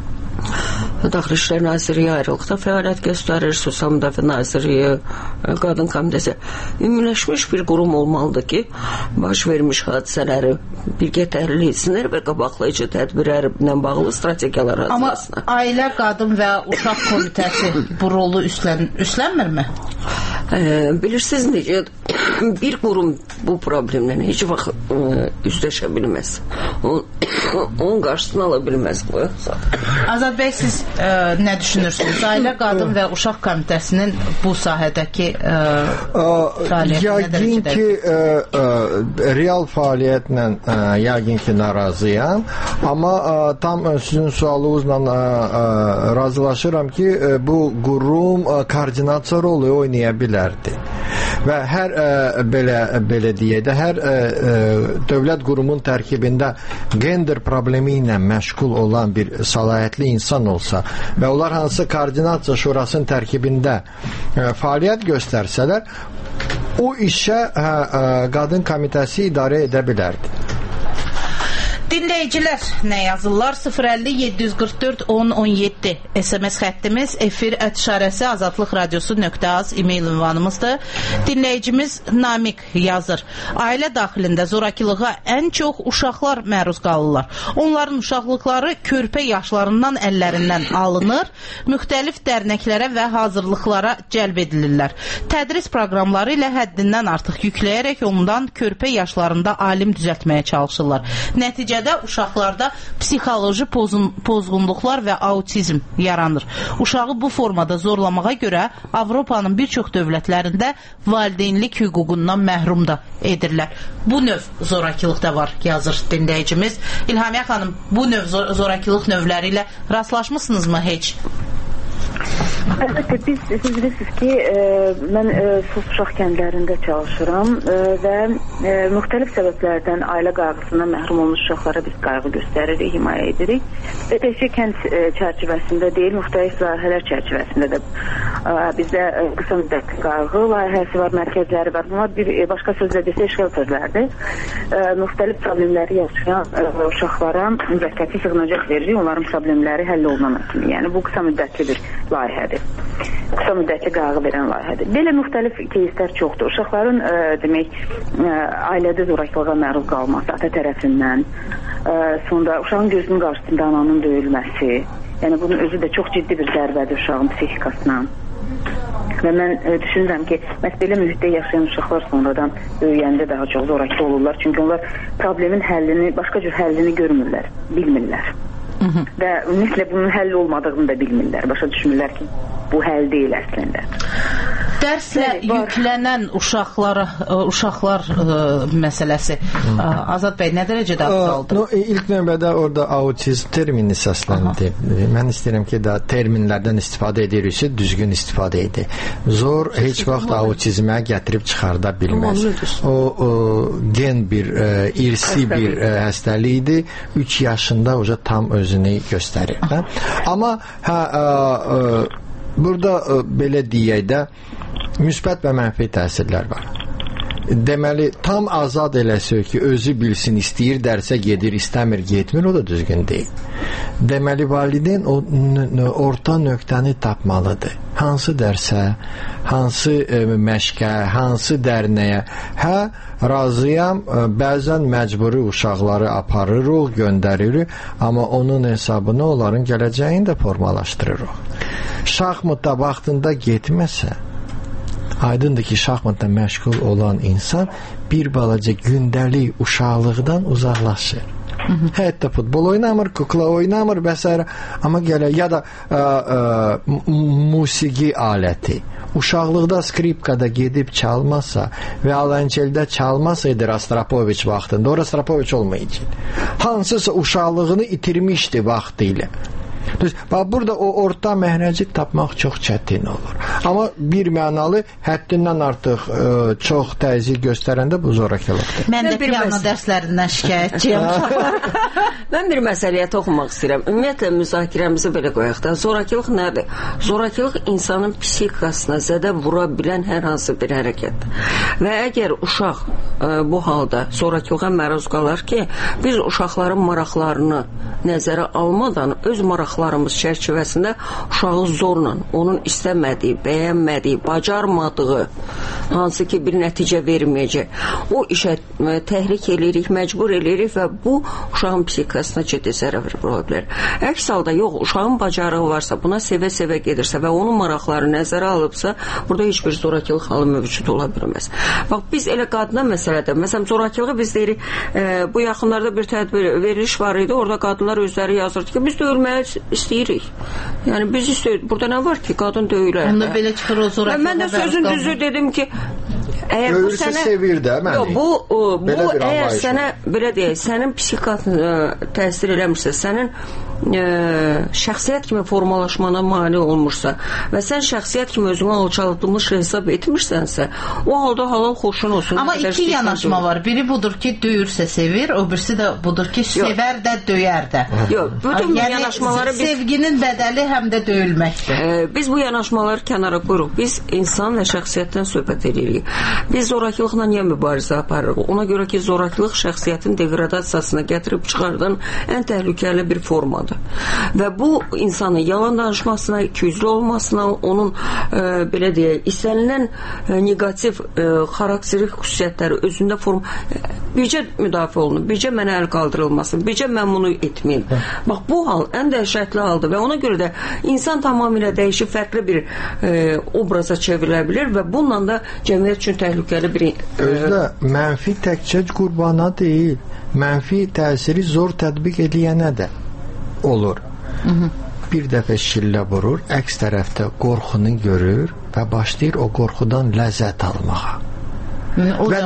Daxili İşlər Nazirliyi ayrılıqda fəaliyyət göstərir, Sosial Müdafiə Nazirliyi, Qadın Komitəsi. Ümumiləşmiş bir qurum olmalıdır ki, baş vermiş hadisələri birgə təhlil etsinlər və qabaqlayıcı tədbirlərlə bağlı strategiyalar hazırlasınlar. Amma Ailə, Qadın və Uşaq Komitəsi bu rolu üstlənmirmi? Bilirsiniz necə, bir qurum bu problemlə heç vaxt üzləşə bilməz. Onun qarşısını ala bilməz bu. Azad bəy, siz nə düşünürsünüz? Ailə, Qadın və Uşaq Komitəsinin bu sahədəki fəaliyyəti yəqin ki, real fəaliyyətlə yəqin ki, narazıyam, amma tam sizin sualınızla razılaşıram ki, bu qurum koordinasiya rolu oynaya bilərdi. Və hər belə deyək də, hər dövlət qurumun tərkibində gender problemi ilə məşğul olan bir səlahiyyətli insan olsa və onlar hansı koordinasiya şurasının tərkibində fəaliyyət göstərsələr, o işə Qadın Komitəsi idarə edə bilərdi. Dinləyicilər nə yazırlar? 050-744-1017 SMS xəttimiz, efir @şarəsi azadlıqradiosu.az e-mail ünvanımızdır. Dinləyicimiz Namik yazır. Ailə daxilində zorakılığa ən çox uşaqlar məruz qalırlar. Onların uşaqlıqları körpə yaşlarından əllərindən alınır, müxtəlif dərnəklərə və hazırlıqlara cəlb edilirlər. Tədris proqramları ilə həddindən artıq yükləyərək ondan körpə yaşlarında alim düzəltməyə çalışırlar. Nəticədə uşaqlarda psixoloji pozğunluqlar və autizm yaranır. Uşağı bu formada zorlamağa görə Avropanın bir çox dövlətlərində valideynlik hüququndan məhrum da edirlər. Bu növ zorakılıq da var, yazır dinləyicimiz. İlhamiyə xanım, bu növ zorakılıq növləri ilə rastlaşmısınızmı heç? Əlbəttə, siz bilirsiniz ki, mən uşaq kəndlərində çalışıram və müxtəlif səbəblərdən ailə qayğısından məhrum olmuş uşaqlara biz qayğı göstəririk, himayə edirik. Və təkcə kənd çərçivəsində deyil, müxtəlif layihələr çərçivəsində də bizdə qısa müddətli qayğı layihəsi var, mərkəzləri var. Bunlar bir başqa sözlə desə şelterlərdir. Müxtəlif problemləri yaşayan uşaqlara müvəqqəti sığınacaq veririk, onların problemləri həll olunan kimi. Yəni bu qısa müddətli bir layihədir. Qısa müddətli qayğı verən layihədir. Belə müxtəlif keyslər çoxdur. Uşaqların demək ailədə zorakılığa məruz qalması ata tərəfindən, sonra uşağın gözünün qarşısında ananın döyülməsi, yəni bunun özü də çox ciddi bir zərbədir uşağın psixikasına. Və mən düşünürəm ki, məhz belə mühitdə yaşayan uşaqlar sonradan böyüyəndə daha çox zorakı olurlar. Çünki onlar problemin həllini, başqa cür həllini görmürlər, bilmirlər. Və ümumiyyətlə bunun həll olmadığını da bilmirlər. Başa düşmürlər ki, bu həll deyil əslində. Dərslə yüklənən uşaqlar məsələsi Azad bəy nə dərəcədə azaldı? İlk növbədə orada autizm termini səsləndi. Mən istəyirəm ki, da terminlərdən istifadə ediriksə düzgün istifadə edək. Zor heç vaxt autizmə gətirib çıxarda bilməz. O gen bir irsi bir xəstəlikdir. 3 yaşında uca tam özünü göstərir. Amma burada belə deyək də müsbət və mənfi təsirlər var. Deməli, tam azad eləsə ki, özü bilsin, istəyir dərsə gedir, istəmir, getmir, o da düzgün deyil. Deməli, valideyn o orta nöqtəni tapmalıdır. Hansı dərsə, hansı məşqə, hansı dərnəyə. Razıyam, bəzən məcburi uşaqları aparırıq, göndəririk, amma onun hesabına onların gələcəyini də formalaşdırırıq. Şahmatda vaxtında getməsə, aydındır ki, şahmatla məşğul olan insan bir balaca gündəlik uşaqlıqdan uzaqlaşır. Hətta futbol oynamır, kukla oynamır və s. Amma gələ ya da musiqi aləti. Uşaqlıqda skripkada gedib çalmasa və Alançeldə çalmasaydı Rastropoviç vaxtında, o Rastropoviç olmayacaq. Hansısa uşaqlığını itirmişdi vaxtı ilə. Burada o orta məhrəcik tapmaq çox çətin olur. Amma bir mənalı həddindən artıq çox təzyiq göstərəndə bu zorakılıqdır. Mən də piano dərslərindən şikayətçiyəm. Mən bir məsələyə toxunmaq istəyirəm. Ümumiyyətlə müzakirəmizi belə qoyaq da. Zorakılıq nədir? Zorakılıq insanın psixikasına zədə vura bilən hər hansı bir hərəkətdir. Və əgər uşaq bu halda zorakılığa məruz qalar ki, biz uşaqların maraqlarını nəzərə almadan öz maraqlarımız çərçivəsində uşağı zorla, onun istəmədiyi, bəyənmədiyi, bacarmadığı, hansı ki bir nəticə verməyəcək, o işə təhrik edirik, məcbur edirik və bu uşağın psixikasına ciddi zərər vura bilər. Əks halda yox, uşağın bacarığı varsa, buna sevə-sevə gedirsə və onun maraqları nəzərə alıbsa, burada heç bir zorakılıq halı mövcud ola bilməz. Bax, biz elə qadına məsələdə, məsələn, zorakılığı biz deyirik, bu yaxınlarda bir tədbir veriliş var idi, orada qadınlar özləri yazırdı ki, biz döyülməyə istəyirik. Yəni, biz istəyirik. Burada nə var ki, qadın döyülər. Onda belə çıxır o zorakılığa. Mən də sözün düzü dedim ki, əgər bu sənə sevir də məni. Bu əgər sənə belə deyək, sənin psixikasına təsir eləmirsə, sənin şəxsiyyət kimi formalaşmana mane olmursa və sən şəxsiyyət kimi özünü alçaldılmış hesab etmirsənsə, o halda halal xoşun olsun. Amma iki yanaşma var. Biri budur ki, döyürsə sevir, o birisi də budur ki, sevər də, döyər də. Yox, bütün yanaşmaları biz... Sevginin bədəli həm də döyülməkdir. Biz bu yanaşmaları kənara qoyuruq. Biz insan və şəxsiyyətdən söhbət edirik. Biz zorakılıqla niyə mübarizə aparırıq? Ona görə ki, zorakılıq şəxsiyyətin degradasiyasına gətirib çıxardan ən təhlükəli bir formadır. Və bu insanın yalan danışmasına, ikiyüzlü olmasına, onun belə deyək, istənilən negativ xarakterik xüsusiyyətləri özündə bircə müdafiə olunur, bircə mənə əl qaldırılmasın, bircə mən bunu etməyim. Bax, bu hal ən dəhşətli haldır və ona görə də insan tamamilə dəyişib fərqli bir obraza çevrilə bilir və bununla da cəmiyyət üçün təhlükəli bir... Özdə mənfi təkcə qurbana deyil, mənfi təsiri zor tətbiq edilənə də olur. Bir dəfə şillə vurur, əks tərəfdə qorxunu görür və başlayır o qorxudan ləzzət almağa. Və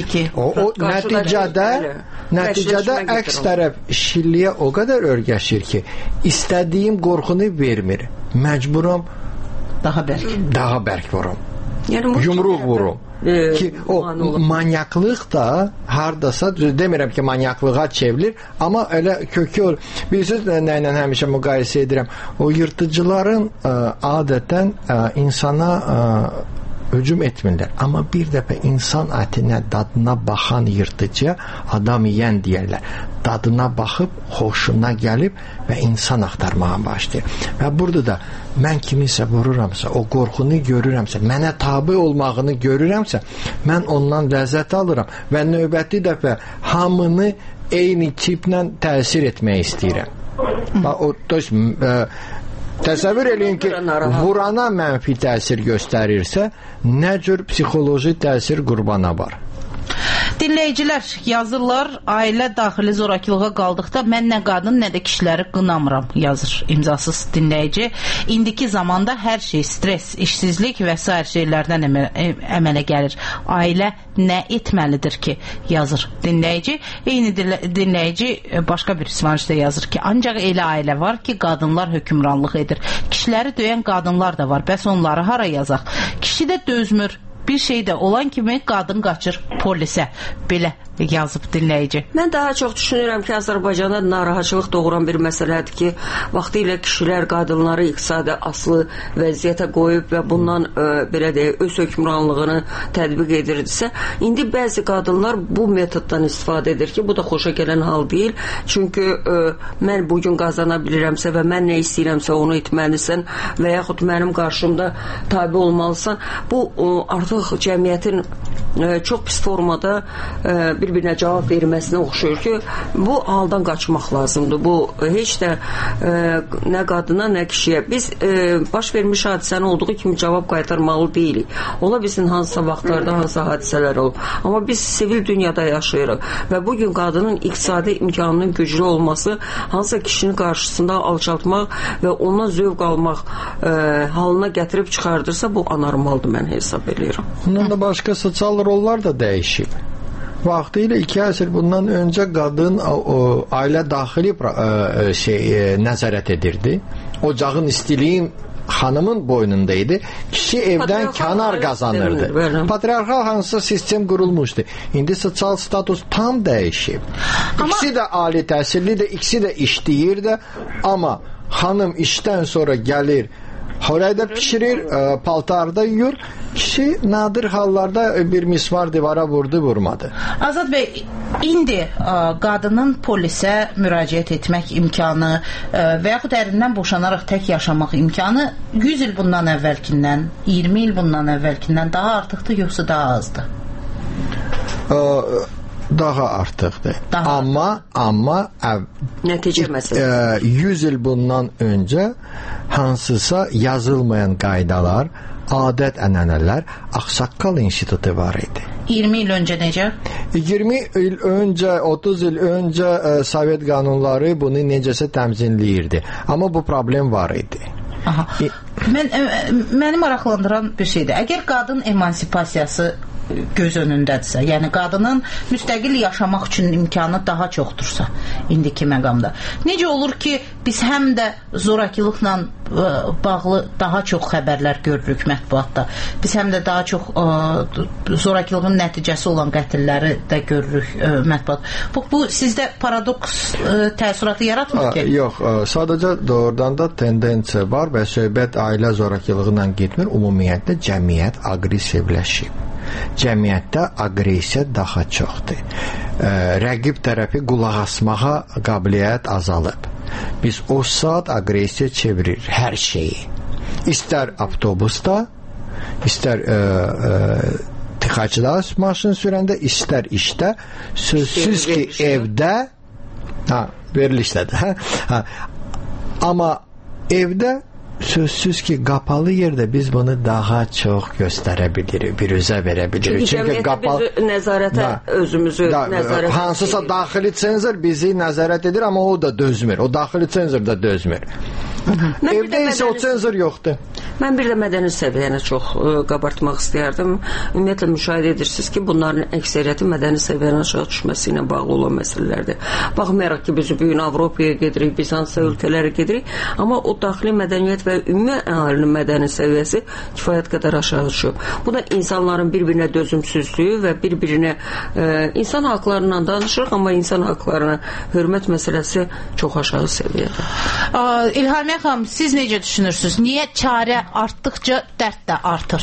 nəticədə əks tərəf şilliyə o qədər örgəşir ki, istədiyim qorxunu vermir. Məcburam daha bərk vurum. Yumruq vurum. Ki o manyaklıq da hardasa, demirəm ki manyaklığa çevrilir, amma elə kökü olur. Bilirsiniz nə ilə həmişə müqayisə edirəm. O yırtıcıların adətən insana hücum etmirlər. Amma bir dəfə insan ətinə, dadına baxan yırtıcıya adam yeyən deyərlər. Dadına baxıb, xoşuna gəlib və insan axtarmağa başlayır. Və burada da mən kimisə vururamsa, o qorxunu görürəmsə, mənə tabi olmağını görürəmsə, mən ondan ləzzət alıram və növbəti dəfə hamını eyni tiplə təsir etmək istəyirəm. Təsəvvür eləyin ki, vurana mənfi təsir göstərirsə, nə cür psixoloji təsir qurbana var? Dinləyicilər yazırlar, ailə daxili zorakılığa qaldıqda mən nə qadın, nə də kişiləri qınamıram, yazır imzasız dinləyici. İndiki zamanda hər şey stres, işsizlik və s. şeylərdən əmələ gəlir. Ailə nə etməlidir ki, yazır dinləyici. Eyni dinləyici başqa bir ismarişdə yazır ki, ancaq elə ailə var ki, qadınlar hökmranlıq edir. Kişiləri döyən qadınlar da var, bəs onları hara yazaq? Kişi də dözmür. Bir şey də olan kimi qadın qaçır polisə. Belə yazıb dinləyici. Mən daha çox düşünürəm ki, Azərbaycanda narahatçılıq doğuran bir məsələdir ki, vaxtilə kişilər qadınları iqtisadi asılı vəziyyətə qoyub və bundan belə deyək, öz hökmranlığını tətbiq edirdisə, indi bəzi qadınlar bu metoddan istifadə edir ki, bu da xoşa gələn hal deyil. Çünki mən bugün qazana bilirəmsə və mən nə istəyirəmsə onu etməlisən və yaxud mənim qarşımda tabi olmalısan. Bu artıq cəmiyyətin çox pis formada bir-birinə cavab verməsinə oxşuyur ki, bu haldan qaçmaq lazımdır. Bu heç də nə qadına, nə kişiyə. Biz baş vermiş hadisənin olduğu kimi cavab qaytarmalı deyilik. Ola bilsin hansısa vaxtlarda hansısa hadisələr olur. Amma biz sivil dünyada yaşayırıq və bugün qadının iqtisadi imkanının güclü olması hansısa kişinin qarşısında alçaltmaq və ondan zövq almaq halına gətirib çıxardırsa, bu anormaldır, mən hesab edirəm. Bundan da başqa sosial rollar da dəyişib. Vaxtilə 2 əsr bundan öncə qadın ailə daxili nəzarət edirdi. Ocağın istiliyi xanımın boynundaydı. Kişi evdən kənar qazanırdı. Patriarxal hansısa sistem qurulmuşdu. İndi sosial status tam dəyişib. İkisi də ali təhsillidir, ikisi də işləyir də, amma xanım işdən sonra gəlir, horayda pişirir, paltarda yuyur. Kişi nadir hallarda bir mismar divara vurdu, vurmadı. Azad bəy, indi qadının polisə müraciət etmək imkanı və yaxud ərindən boşanaraq tək yaşamaq imkanı 100 il bundan əvvəlkindən, 20 il bundan əvvəlkindən daha artıqdır, yoxsa daha azdır? Daha artıqdır. Amma nəticə məsələsi. 100 il bundan öncə hansısa yazılmayan qaydalar, adət-ənənələr, Ağsaqqal İnstitutu var idi. 20 il öncə necə? 20 il öncə, 30 il öncə Sovet qanunları bunu necəsə təmzinləyirdi. Amma bu problem var idi. Məni maraqlandıran bir şeydir. Əgər qadın emansipasiyası göz önündədirsə, yəni qadının müstəqil yaşamaq üçün imkanı daha çoxdursa indiki məqamda. Necə olur ki, biz həm də zorakılıqla bağlı daha çox xəbərlər görürük mətbuatda. Biz həm də daha çox zorakılığın nəticəsi olan qətilləri də görürük mətbuatda. Bu sizdə paradoks təəssüratı yaratmır ki? Yox, sadəcə doğrudan da tendensiya var və söhbət ailə zorakılığından getmir. Ümumiyyətlə cəmiyyət aqressivləşib. Cəmiyyətdə aqressiya daha çoxdur. Rəqib tərəfi qulaq asmağa qabiliyyət azalıb. Biz o saat aqressiya çevirir hər şeyi. İstər avtobusda, istər tıxacda maşın sürəndə, istər işdə, sözsüz ki evdə verilişdədir. Amma evdə sözsüz ki, qapalı yerdə biz bunu daha çox göstərə bilirik, biruzə verə bilirik. Çünki cəmiyyətdə biz nəzarətə özümüzü nəzarət hansısa daxili senzor bizi nəzarət edir, amma o da dözmür. O daxili senzor da dözmür. Evdə isə o senzor yoxdur. Mən bir də mədəni səviyyəni çox qabartmaq istəyərdim. Ümumiyyətlə müşahidə edirsiniz ki, bunların əksəriyyəti mədəni səviyyənin aşağı düşməsi ilə bağlı olan məsələlərdir. Baxmayaraq ki, biz bugün Avropaya gedirik, biz hansısa ölkələrə gedirik, amma o daxili mədəniyyət və ümumi əhalinin mədəni səviyyəsi kifayət qədər aşağı düşüb. Bu da insanların bir-birinə dözümsüzlüyü və bir-birinə insan haqlarından danışırıq, amma insan haqlarına hörmət məsələsi çox aşağı səviyyədir. İlhamiyə xanım, siz necə düşünürsünüz? Niyə çarə artdıqca dərd də artır?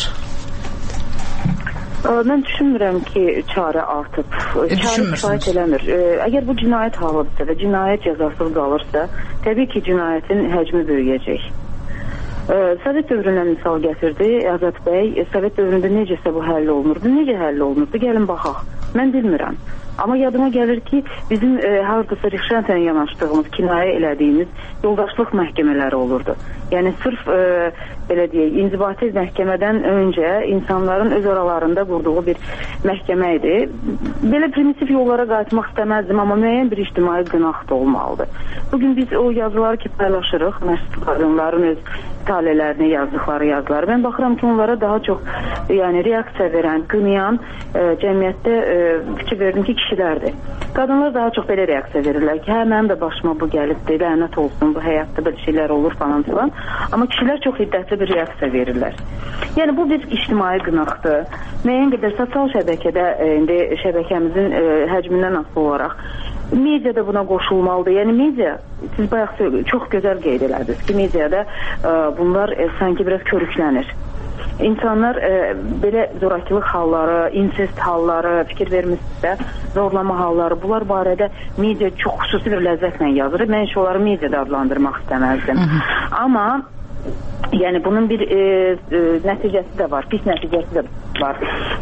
Mən düşünmürəm ki, çarə artıb. Çarə kifayət eləmir. Əgər bu cinayət halıdırsa və cinayət cəzasız qalırsa, təbii ki, cinayətin həcmi böyüyəcək. Sovet dövründən misal gətirdi Azad bəy. Sovet dövründə necəsə bu həll olunurdu. Necə həll olunurdu? Gəlin baxaq. Mən bilmirəm. Amma yadıma gəlir ki, bizim hardasa rixşantla yanaşdığımız, kinayə elədiyimiz yoldaşlıq məhkəmələri olurdu. Yəni sırf belə deyək, inzibati məhkəmədən öncə insanların öz aralarında qurduğu bir məhkəmə idi. Belə primitiv yollara qayıtmaq istəməzdim, amma müəyyən bir ictimai qınaq da olmalıdır. Bugün biz o yazıları ki paylaşırıq, məşhur qadınların öz talələrini yazdıqları yazıları. Mən baxıram ki, onlara daha çox yəni reaksiya verən, qınayan cəmiyyətdə fikir verdim ki, kişilərdir. Qadınlar daha çox belə reaksiya verirlər ki, hə, mənim də başıma bu gəlibdir, lənət olsun, bu həyatda belə şeylər olur falan filan. Amma kişilər çox hiddətli bir reaksiya verirlər. Yəni bu bir ictimai qınaqdır. Müəyyən qədər sosial şəbəkədə, indi şəbəkəmizin həcmindən asılı olaraq media da buna qoşulmalıdır. Yəni media, siz bayaq çox gözəl qeyd elədiniz ki, mediada bunlar sanki biraz körüklənir. İnsanlar belə zorakılıq halları, insest halları, fikir vermişsə, zorlama halları, bunlar barədə media çox xüsusi bir ləzzətlə yazır. Mən heç onları mediada adlandırmaq istəməzdim. Amma yəni bunun bir nəticəsi də var, pis nəticəsi də var.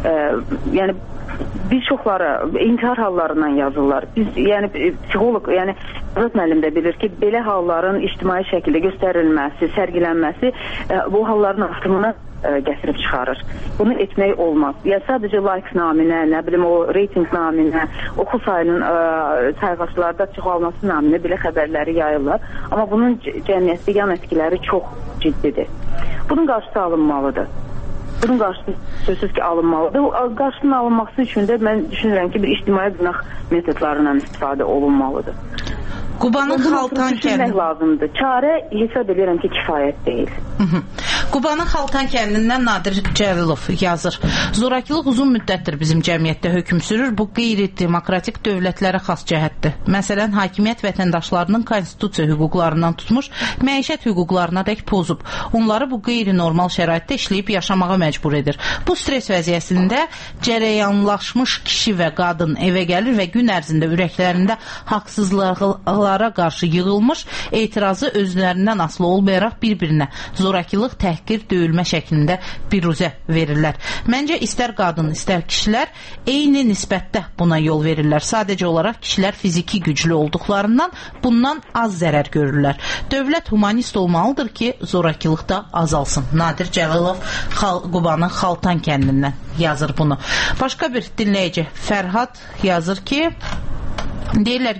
Yəni bir çoxları intihar hallarından yazırlar. Biz, yəni psixoloq, yəni Azad müəllim də bilir ki, belə halların ictimai şəkildə göstərilməsi, sərgilənməsi bu halların artımına gətirib çıxarır. Bunu etmək olmaz. Ya sadəcə like naminə, nə bilim o reyting naminə, oxu sayının sayğaclarda çoxalması naminə belə xəbərləri yayırlar. Amma bunun cəmiyyətdə yan etkiləri çox ciddidir. Bunun qarşısı alınmalıdır. Bunun qarşısı sözsüz ki alınmalıdır. Qarşısının alınması üçün də mən düşünürəm ki, bir ictimai qınaq metodlarından istifadə olunmalıdır. Qubanın Xaltan kəndi lazımdır. Çarə hesab edirəm ki, kifayət deyil. Qubanın Xaltan kəndindən Nadir Cəlilov yazır. Zorakılıq uzun müddətdir bizim cəmiyyətdə hökm sürür. Bu qeyri-demokratik dövlətlərə xas cəhətdir. Məsələn, hakimiyyət vətəndaşlarının konstitusiya hüquqlarından tutmuş, məişət hüquqlarına dək pozub. Onları bu qeyri-normal şəraitdə işləyib yaşamağa məcbur edir. Bu stres vəziyyətində cərəyanlaşmış kişi və qadın evə gəlir və gün ərzində ürəklərində haqsızlıqlara qarşı yığılmış etirazı özlərindən asılı olmayaraq bir-birinə zorakılıq, təhqir, döyülmə şəklində biruzə verirlər. Məncə istər qadın, istər kişilər eyni nisbətdə buna yol verirlər. Sadəcə olaraq kişilər fiziki güclü olduqlarından bundan az zərər görürlər. Dövlət humanist olmalıdır ki, zorakılıq da azalsın. Nadir Cəlilov Qubanın Xaltan kəndindən yazır bunu. Başqa bir dinləyici Fərhad yazır ki, deyirlər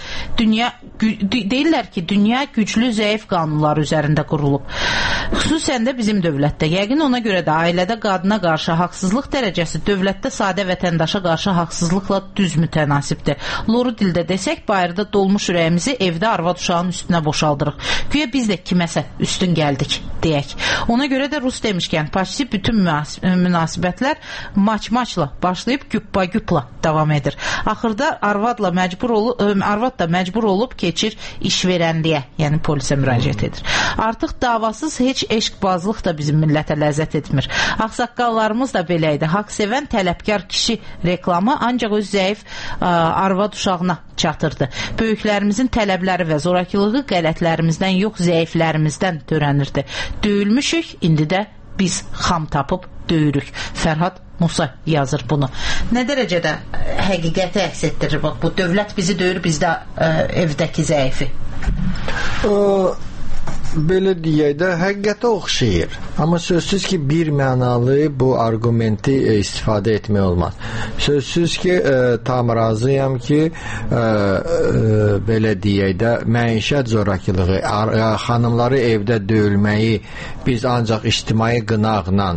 ki, dünya güclü, zəif qanunlar üzərində qurulub. Xüsusən də bizim dövlətdə. Yəqin ona görə də ailədə qadına qarşı haqsızlıq dərəcəsi dövlətdə sadə vətəndaşa qarşı haqsızlıqla düz mütənasibdir. Loru dildə desək, bayırda dolmuş ürəyimizi evdə arvad uşağın üstünə boşaldırıq. Güya biz də kiməsə üstün gəldik, deyək. Ona görə də Rus demişkən, paçsi bütün münasibətlər maç-maçla başlayıb güppa-güpla davam edir. Axırda arvad da məcbur olub keçir işverənliyə, yəni polisə müraciət edir. Artıq davasız heç eşqbazlıq da bizim millətə ləzzət etmir. Ağsaqqallarımız da belə idi. Haqq sevən tələbkar kişi reklamı ancaq öz zəif arvad uşağına çatırdı. Böyüklərimizin tələbləri və zorakılığı qələtlərimizdən yox, zəiflərimizdən törənirdi. Döyülmüşük, indi də biz xam tapıb döyürük. Fərhad Musa yazır bunu. Nə dərəcədə həqiqəti əks etdirir? Bax, bu dövlət bizi döyür, biz də evdəki zəifi. Belə deyək də, həqiqətə oxşayır. Amma sözsüz ki, bir mənalı bu argumenti istifadə etmək olmaz. Sözsüz ki, tam razıyam ki, belə deyək də, məişət zorakılığı, xanımları evdə döyülməyi biz ancaq ictimai qınaqla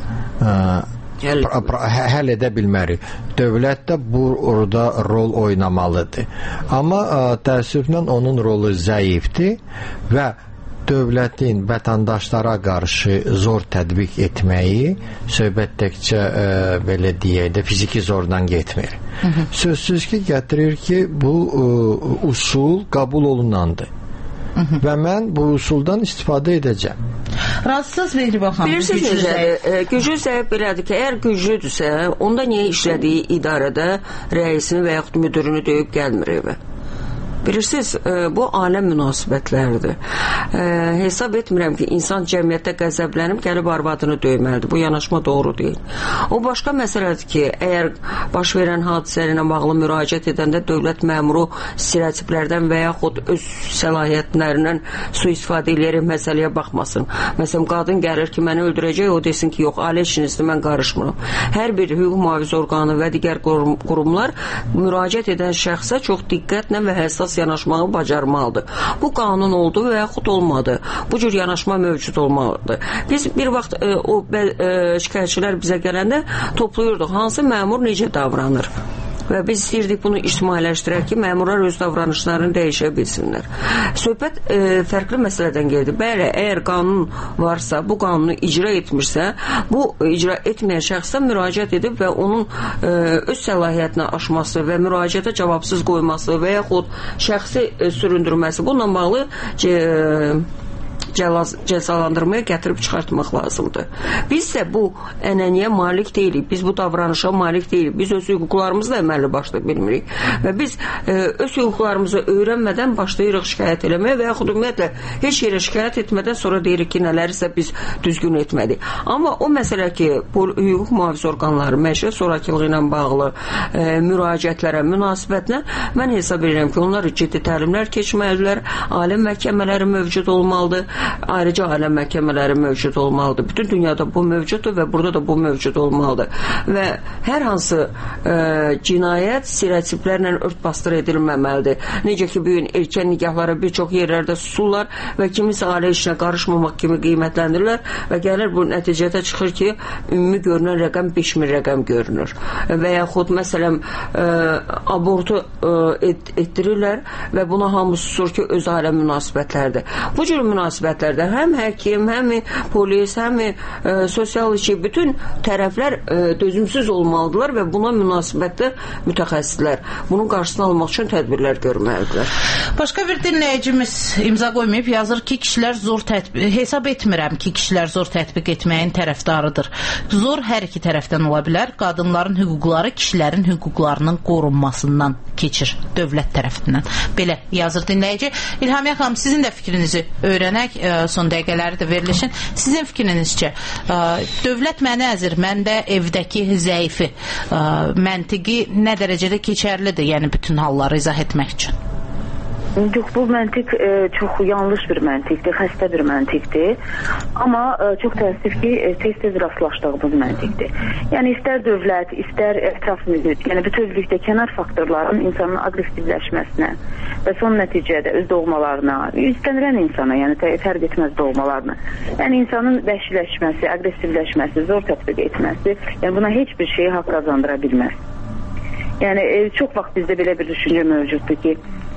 həll edə bilmərik. Dövlət də burada rol oynamalıdır. Amma təəssüflə onun rolu zəifdir və dövlətin vətəndaşlara qarşı zor tətbiq etməyi söhbət təkcə belə deyək də fiziki zordan getmir. Sözsüz ki, gətirir ki, bu usul qəbul olunandır. Və mən bu usuldan istifadə edəcəm. Razısınız Mehriban xanım? Bilirsiniz necədir? Güclü zəif belədir ki, əgər güclüdürsə, onda niyə işlədiyi idarədə rəisini və yaxud müdürünü döyüb gəlmir evə? Bilirsiniz, bu aləm münasibətləridir. Hesab etmirəm ki, insan cəmiyyətdə qəzəblənib gəlib arvadını döyməlidir. Bu yanaşma doğru deyil. O başqa məsələdir ki, əgər baş verən hadisələrlə bağlı müraciət edəndə dövlət məmuru stereotiplərdən və yaxud öz səlahiyyətlərindən sui-istifadə edərək məsələyə baxmasın. Məsələn, qadın gəlir ki, məni öldürəcək, o desin ki, yox, ailə işinizdir, mən qarışmıram. Hər bir hüquq mühafizə orqanı və digər qurumlar müraciət edən şəxsə çox diqqətlə və həssas yanaşmağı bacarmalıdır. Bu qanun oldu və yaxud olmadı. Bu cür yanaşma mövcud olmalıdır. Biz bir vaxt o şikayətçilər bizə gələndə toplayırdıq, hansı məmur necə davranır. Və biz istəyirdik bunu ictimailəşdirək ki, məmurlar öz davranışlarını dəyişə bilsinlər. Söhbət fərqli məsələdən gedir. Bəli, əgər qanun varsa, bu qanunu icra etmirsə, bu icra etməyən şəxsə müraciət edib və onun öz səlahiyyətinə aşması və müraciətə cavabsız qoyması və yaxud şəxsi süründürməsi, bununla bağlı cəzalandırmaya gətirib çıxartmaq lazımdır. Biz də bu ənənəyə malik deyilik, biz bu davranışa malik deyilik, biz öz hüquqlarımızla əməlli başda bilmirik və biz öz hüquqlarımızı öyrənmədən başlayırıq şikayət eləməyə və yaxud ümumiyyətlə heç yerə şikayət etmədən sonra deyirik ki, nələrisə biz düzgün etmədik. Amma o məsələ ki, bu hüquq mühafizə orqanları məişət zorakılığı ilə bağlı müraciətlərə, münasibətlə mən hesab edirəm ki, onlar ciddi təlimlər keçməlidirlər, alim məhkəmələri mövcud olmalıdır. Ayrıca aləm məhkəmələri mövcud olmalıdır. Bütün dünyada bu mövcuddur və burada da bu mövcud olmalıdır. Və hər hansı cinayət stereotiplərlə örtbasdır edilməməlidir. Necə ki, bugün erkən nikahlara bir çox yerlərdə susurlar və kimisə ailə işinə qarışmamaq kimi qiymətləndirirlər və gəlir bu nəticədə çıxır ki, ümumi görünən rəqəm 5000 rəqəm görünür. Və yaxud məsələn abortu etdirirlər və buna hamı susur ki, öz ailə münasibətlərdir. Bu cür münasibətlərdə həm həkim, həm polis, həm sosial işçi, bütün tərəflər dözümsüz olmalıdırlar və buna münasibətdə mütəxəssislər bunun qarşısını almaq üçün tədbirlər görməlidirlər. Başqa bir dinləyicimiz imza qoymayıb yazır ki, kişilər zor hesab etmirəm ki, kişilər zor tətbiq etməyin tərəfdarıdır. Zor hər iki tərəfdən ola bilər. Qadınların hüquqları kişilərin hüquqlarının qorunmasından keçir dövlət tərəfindən. Belə yazır dinləyici. İlhamiyə xanım, sizin də fikrinizi öyrənək, son dəqiqələri də verilişin. Sizin fikrinizcə, dövlət məni əzir, mən də evdəki zəifi məntiqi nə dərəcədə keçərlidir, yəni bütün halları izah etmək üçün? Yox, bu məntiq çox yanlış bir məntiqdir, xəstə bir məntiqdir. Amma çox təəssüf ki, tez-tez rastlaşdığımız məntiqdir. Yəni, istər dövlət, istər ətraf mühit, yəni bütövlükdə kənar faktorların insanın aqressivləşməsinə və son nəticədə öz doğmalarına, istənilən insana, yəni fərq etməz doğmalarına, yəni insanın vəhşiləşməsi, aqressivləşməsi, zor tətbiq etməsi, yəni buna heç bir şeyi haqq qazandıra bilməz. Yəni, çox vaxt bizdə belə bir düşüncə mövcuddur ki,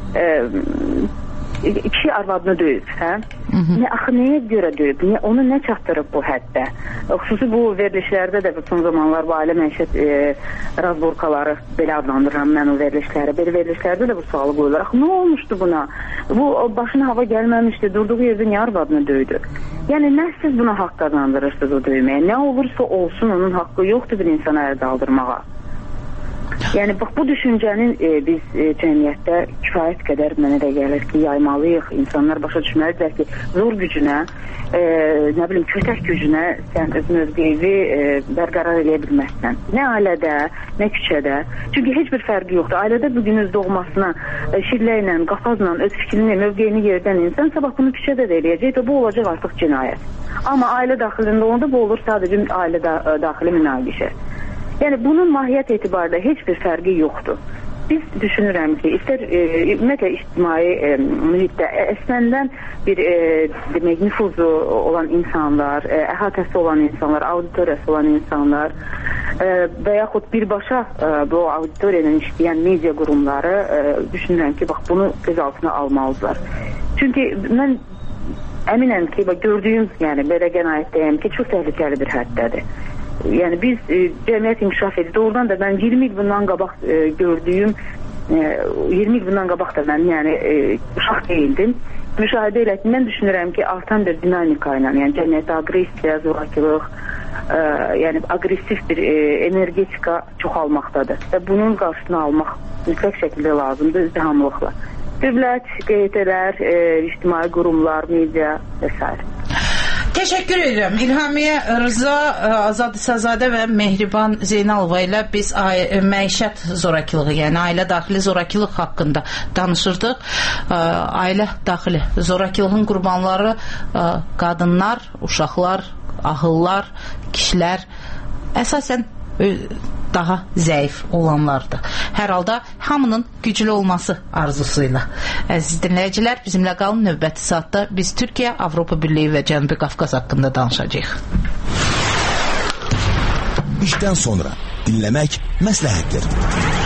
kişi arvadını döyüb, hə? Axı nəyə görə döyüb? Onu nə çatdırıb bu həddə? Xüsusi bu verilişlərdə də son zamanlar bu ailə məişət razborkaları, belə adlandırıram mən o verilişləri, belə verilişlərdə də bu sualı qoyulur. Axı nə olmuşdu buna? Bu başına hava gəlməmişdi, durduğu yerdə niyə arvadını döydü? Yəni nə siz buna haqq qazandırırsınız o döyməyə? Nə olursa olsun onun haqqı yoxdur bir insana əl daldırmağa. Yəni, bax, bu düşüncənin biz cəmiyyətdə kifayət qədər mənə də gəlir ki, yaymalıyıq. İnsanlar başa düşməlidirlər ki, zor gücünə, nə bilim, kötək gücünə sən öz mövqeyi bərqərar eləyə bilməzsən. Nə ailədə, nə küçədə. Çünki heç bir fərqi yoxdur. Ailədə bugün öz doğmasına, şirləklə, qafazla öz fikrini, mövqeyini yerdən insan, sabah bunu küçədə də eləyəcək və bu olacaq artıq cinayət. Amma ailə daxilində onda bu olur sadəcə ailə daxili münaqişə. Yəni, bunun mahiyyət etibarında heç bir fərqi yoxdur. Biz düşünürəm ki, istər ümumiyyətlə ictimai mühitdə əslən bir demək, nüfuzu olan insanlar, əhatəsi olan insanlar, auditoriyası olan insanlar və yaxud birbaşa bu auditoriyanın işləyən media qurumları düşünürəm ki, bax, bunu göz altına almalıdırlar. Çünki mən əminəm ki, gördüyüm, yəni belə qənaətdəyəm ki, çox təhlükəli bir həddədir. Yəni biz cəmiyyət inkişaf edir. Doğrudan da mən 20 il bundan qabaq gördüyüm, 20 il bundan qabaq da mən yəni uşaq deyildim. Müşahidə elədim. Mən düşünürəm ki, artan bir dinamika ilə, yəni cəmiyyətdə aqressiya, zorakılıq, yəni aqressiv bir energetika çoxalmaqdadır. Və bunun qarşısını almaq mütləq şəkildə lazımdır, izdihamlıqla. Dövlət, QT-lər, ictimai qurumlar, media və s. Təşəkkür edirəm. İlhamiyə Rıza, Azad İsazadə və Mehriban Zeynalova ilə biz məişət zorakılığı, yəni ailə daxili zorakılıq haqqında danışırdıq. Ailə daxili zorakılığın qurbanları qadınlar, uşaqlar, ahıllar, kişilər, əsasən daha zəif olanlardır. Hər halda hamının güclü olması arzusuyla. Əziz dinləyicilər, bizimlə qalın. Növbəti saatda biz Türkiyə, Avropa Birliyi və Cənubi Qafqaz haqqında danışacağıq. İşdən sonra dinləmək məsləhətdir.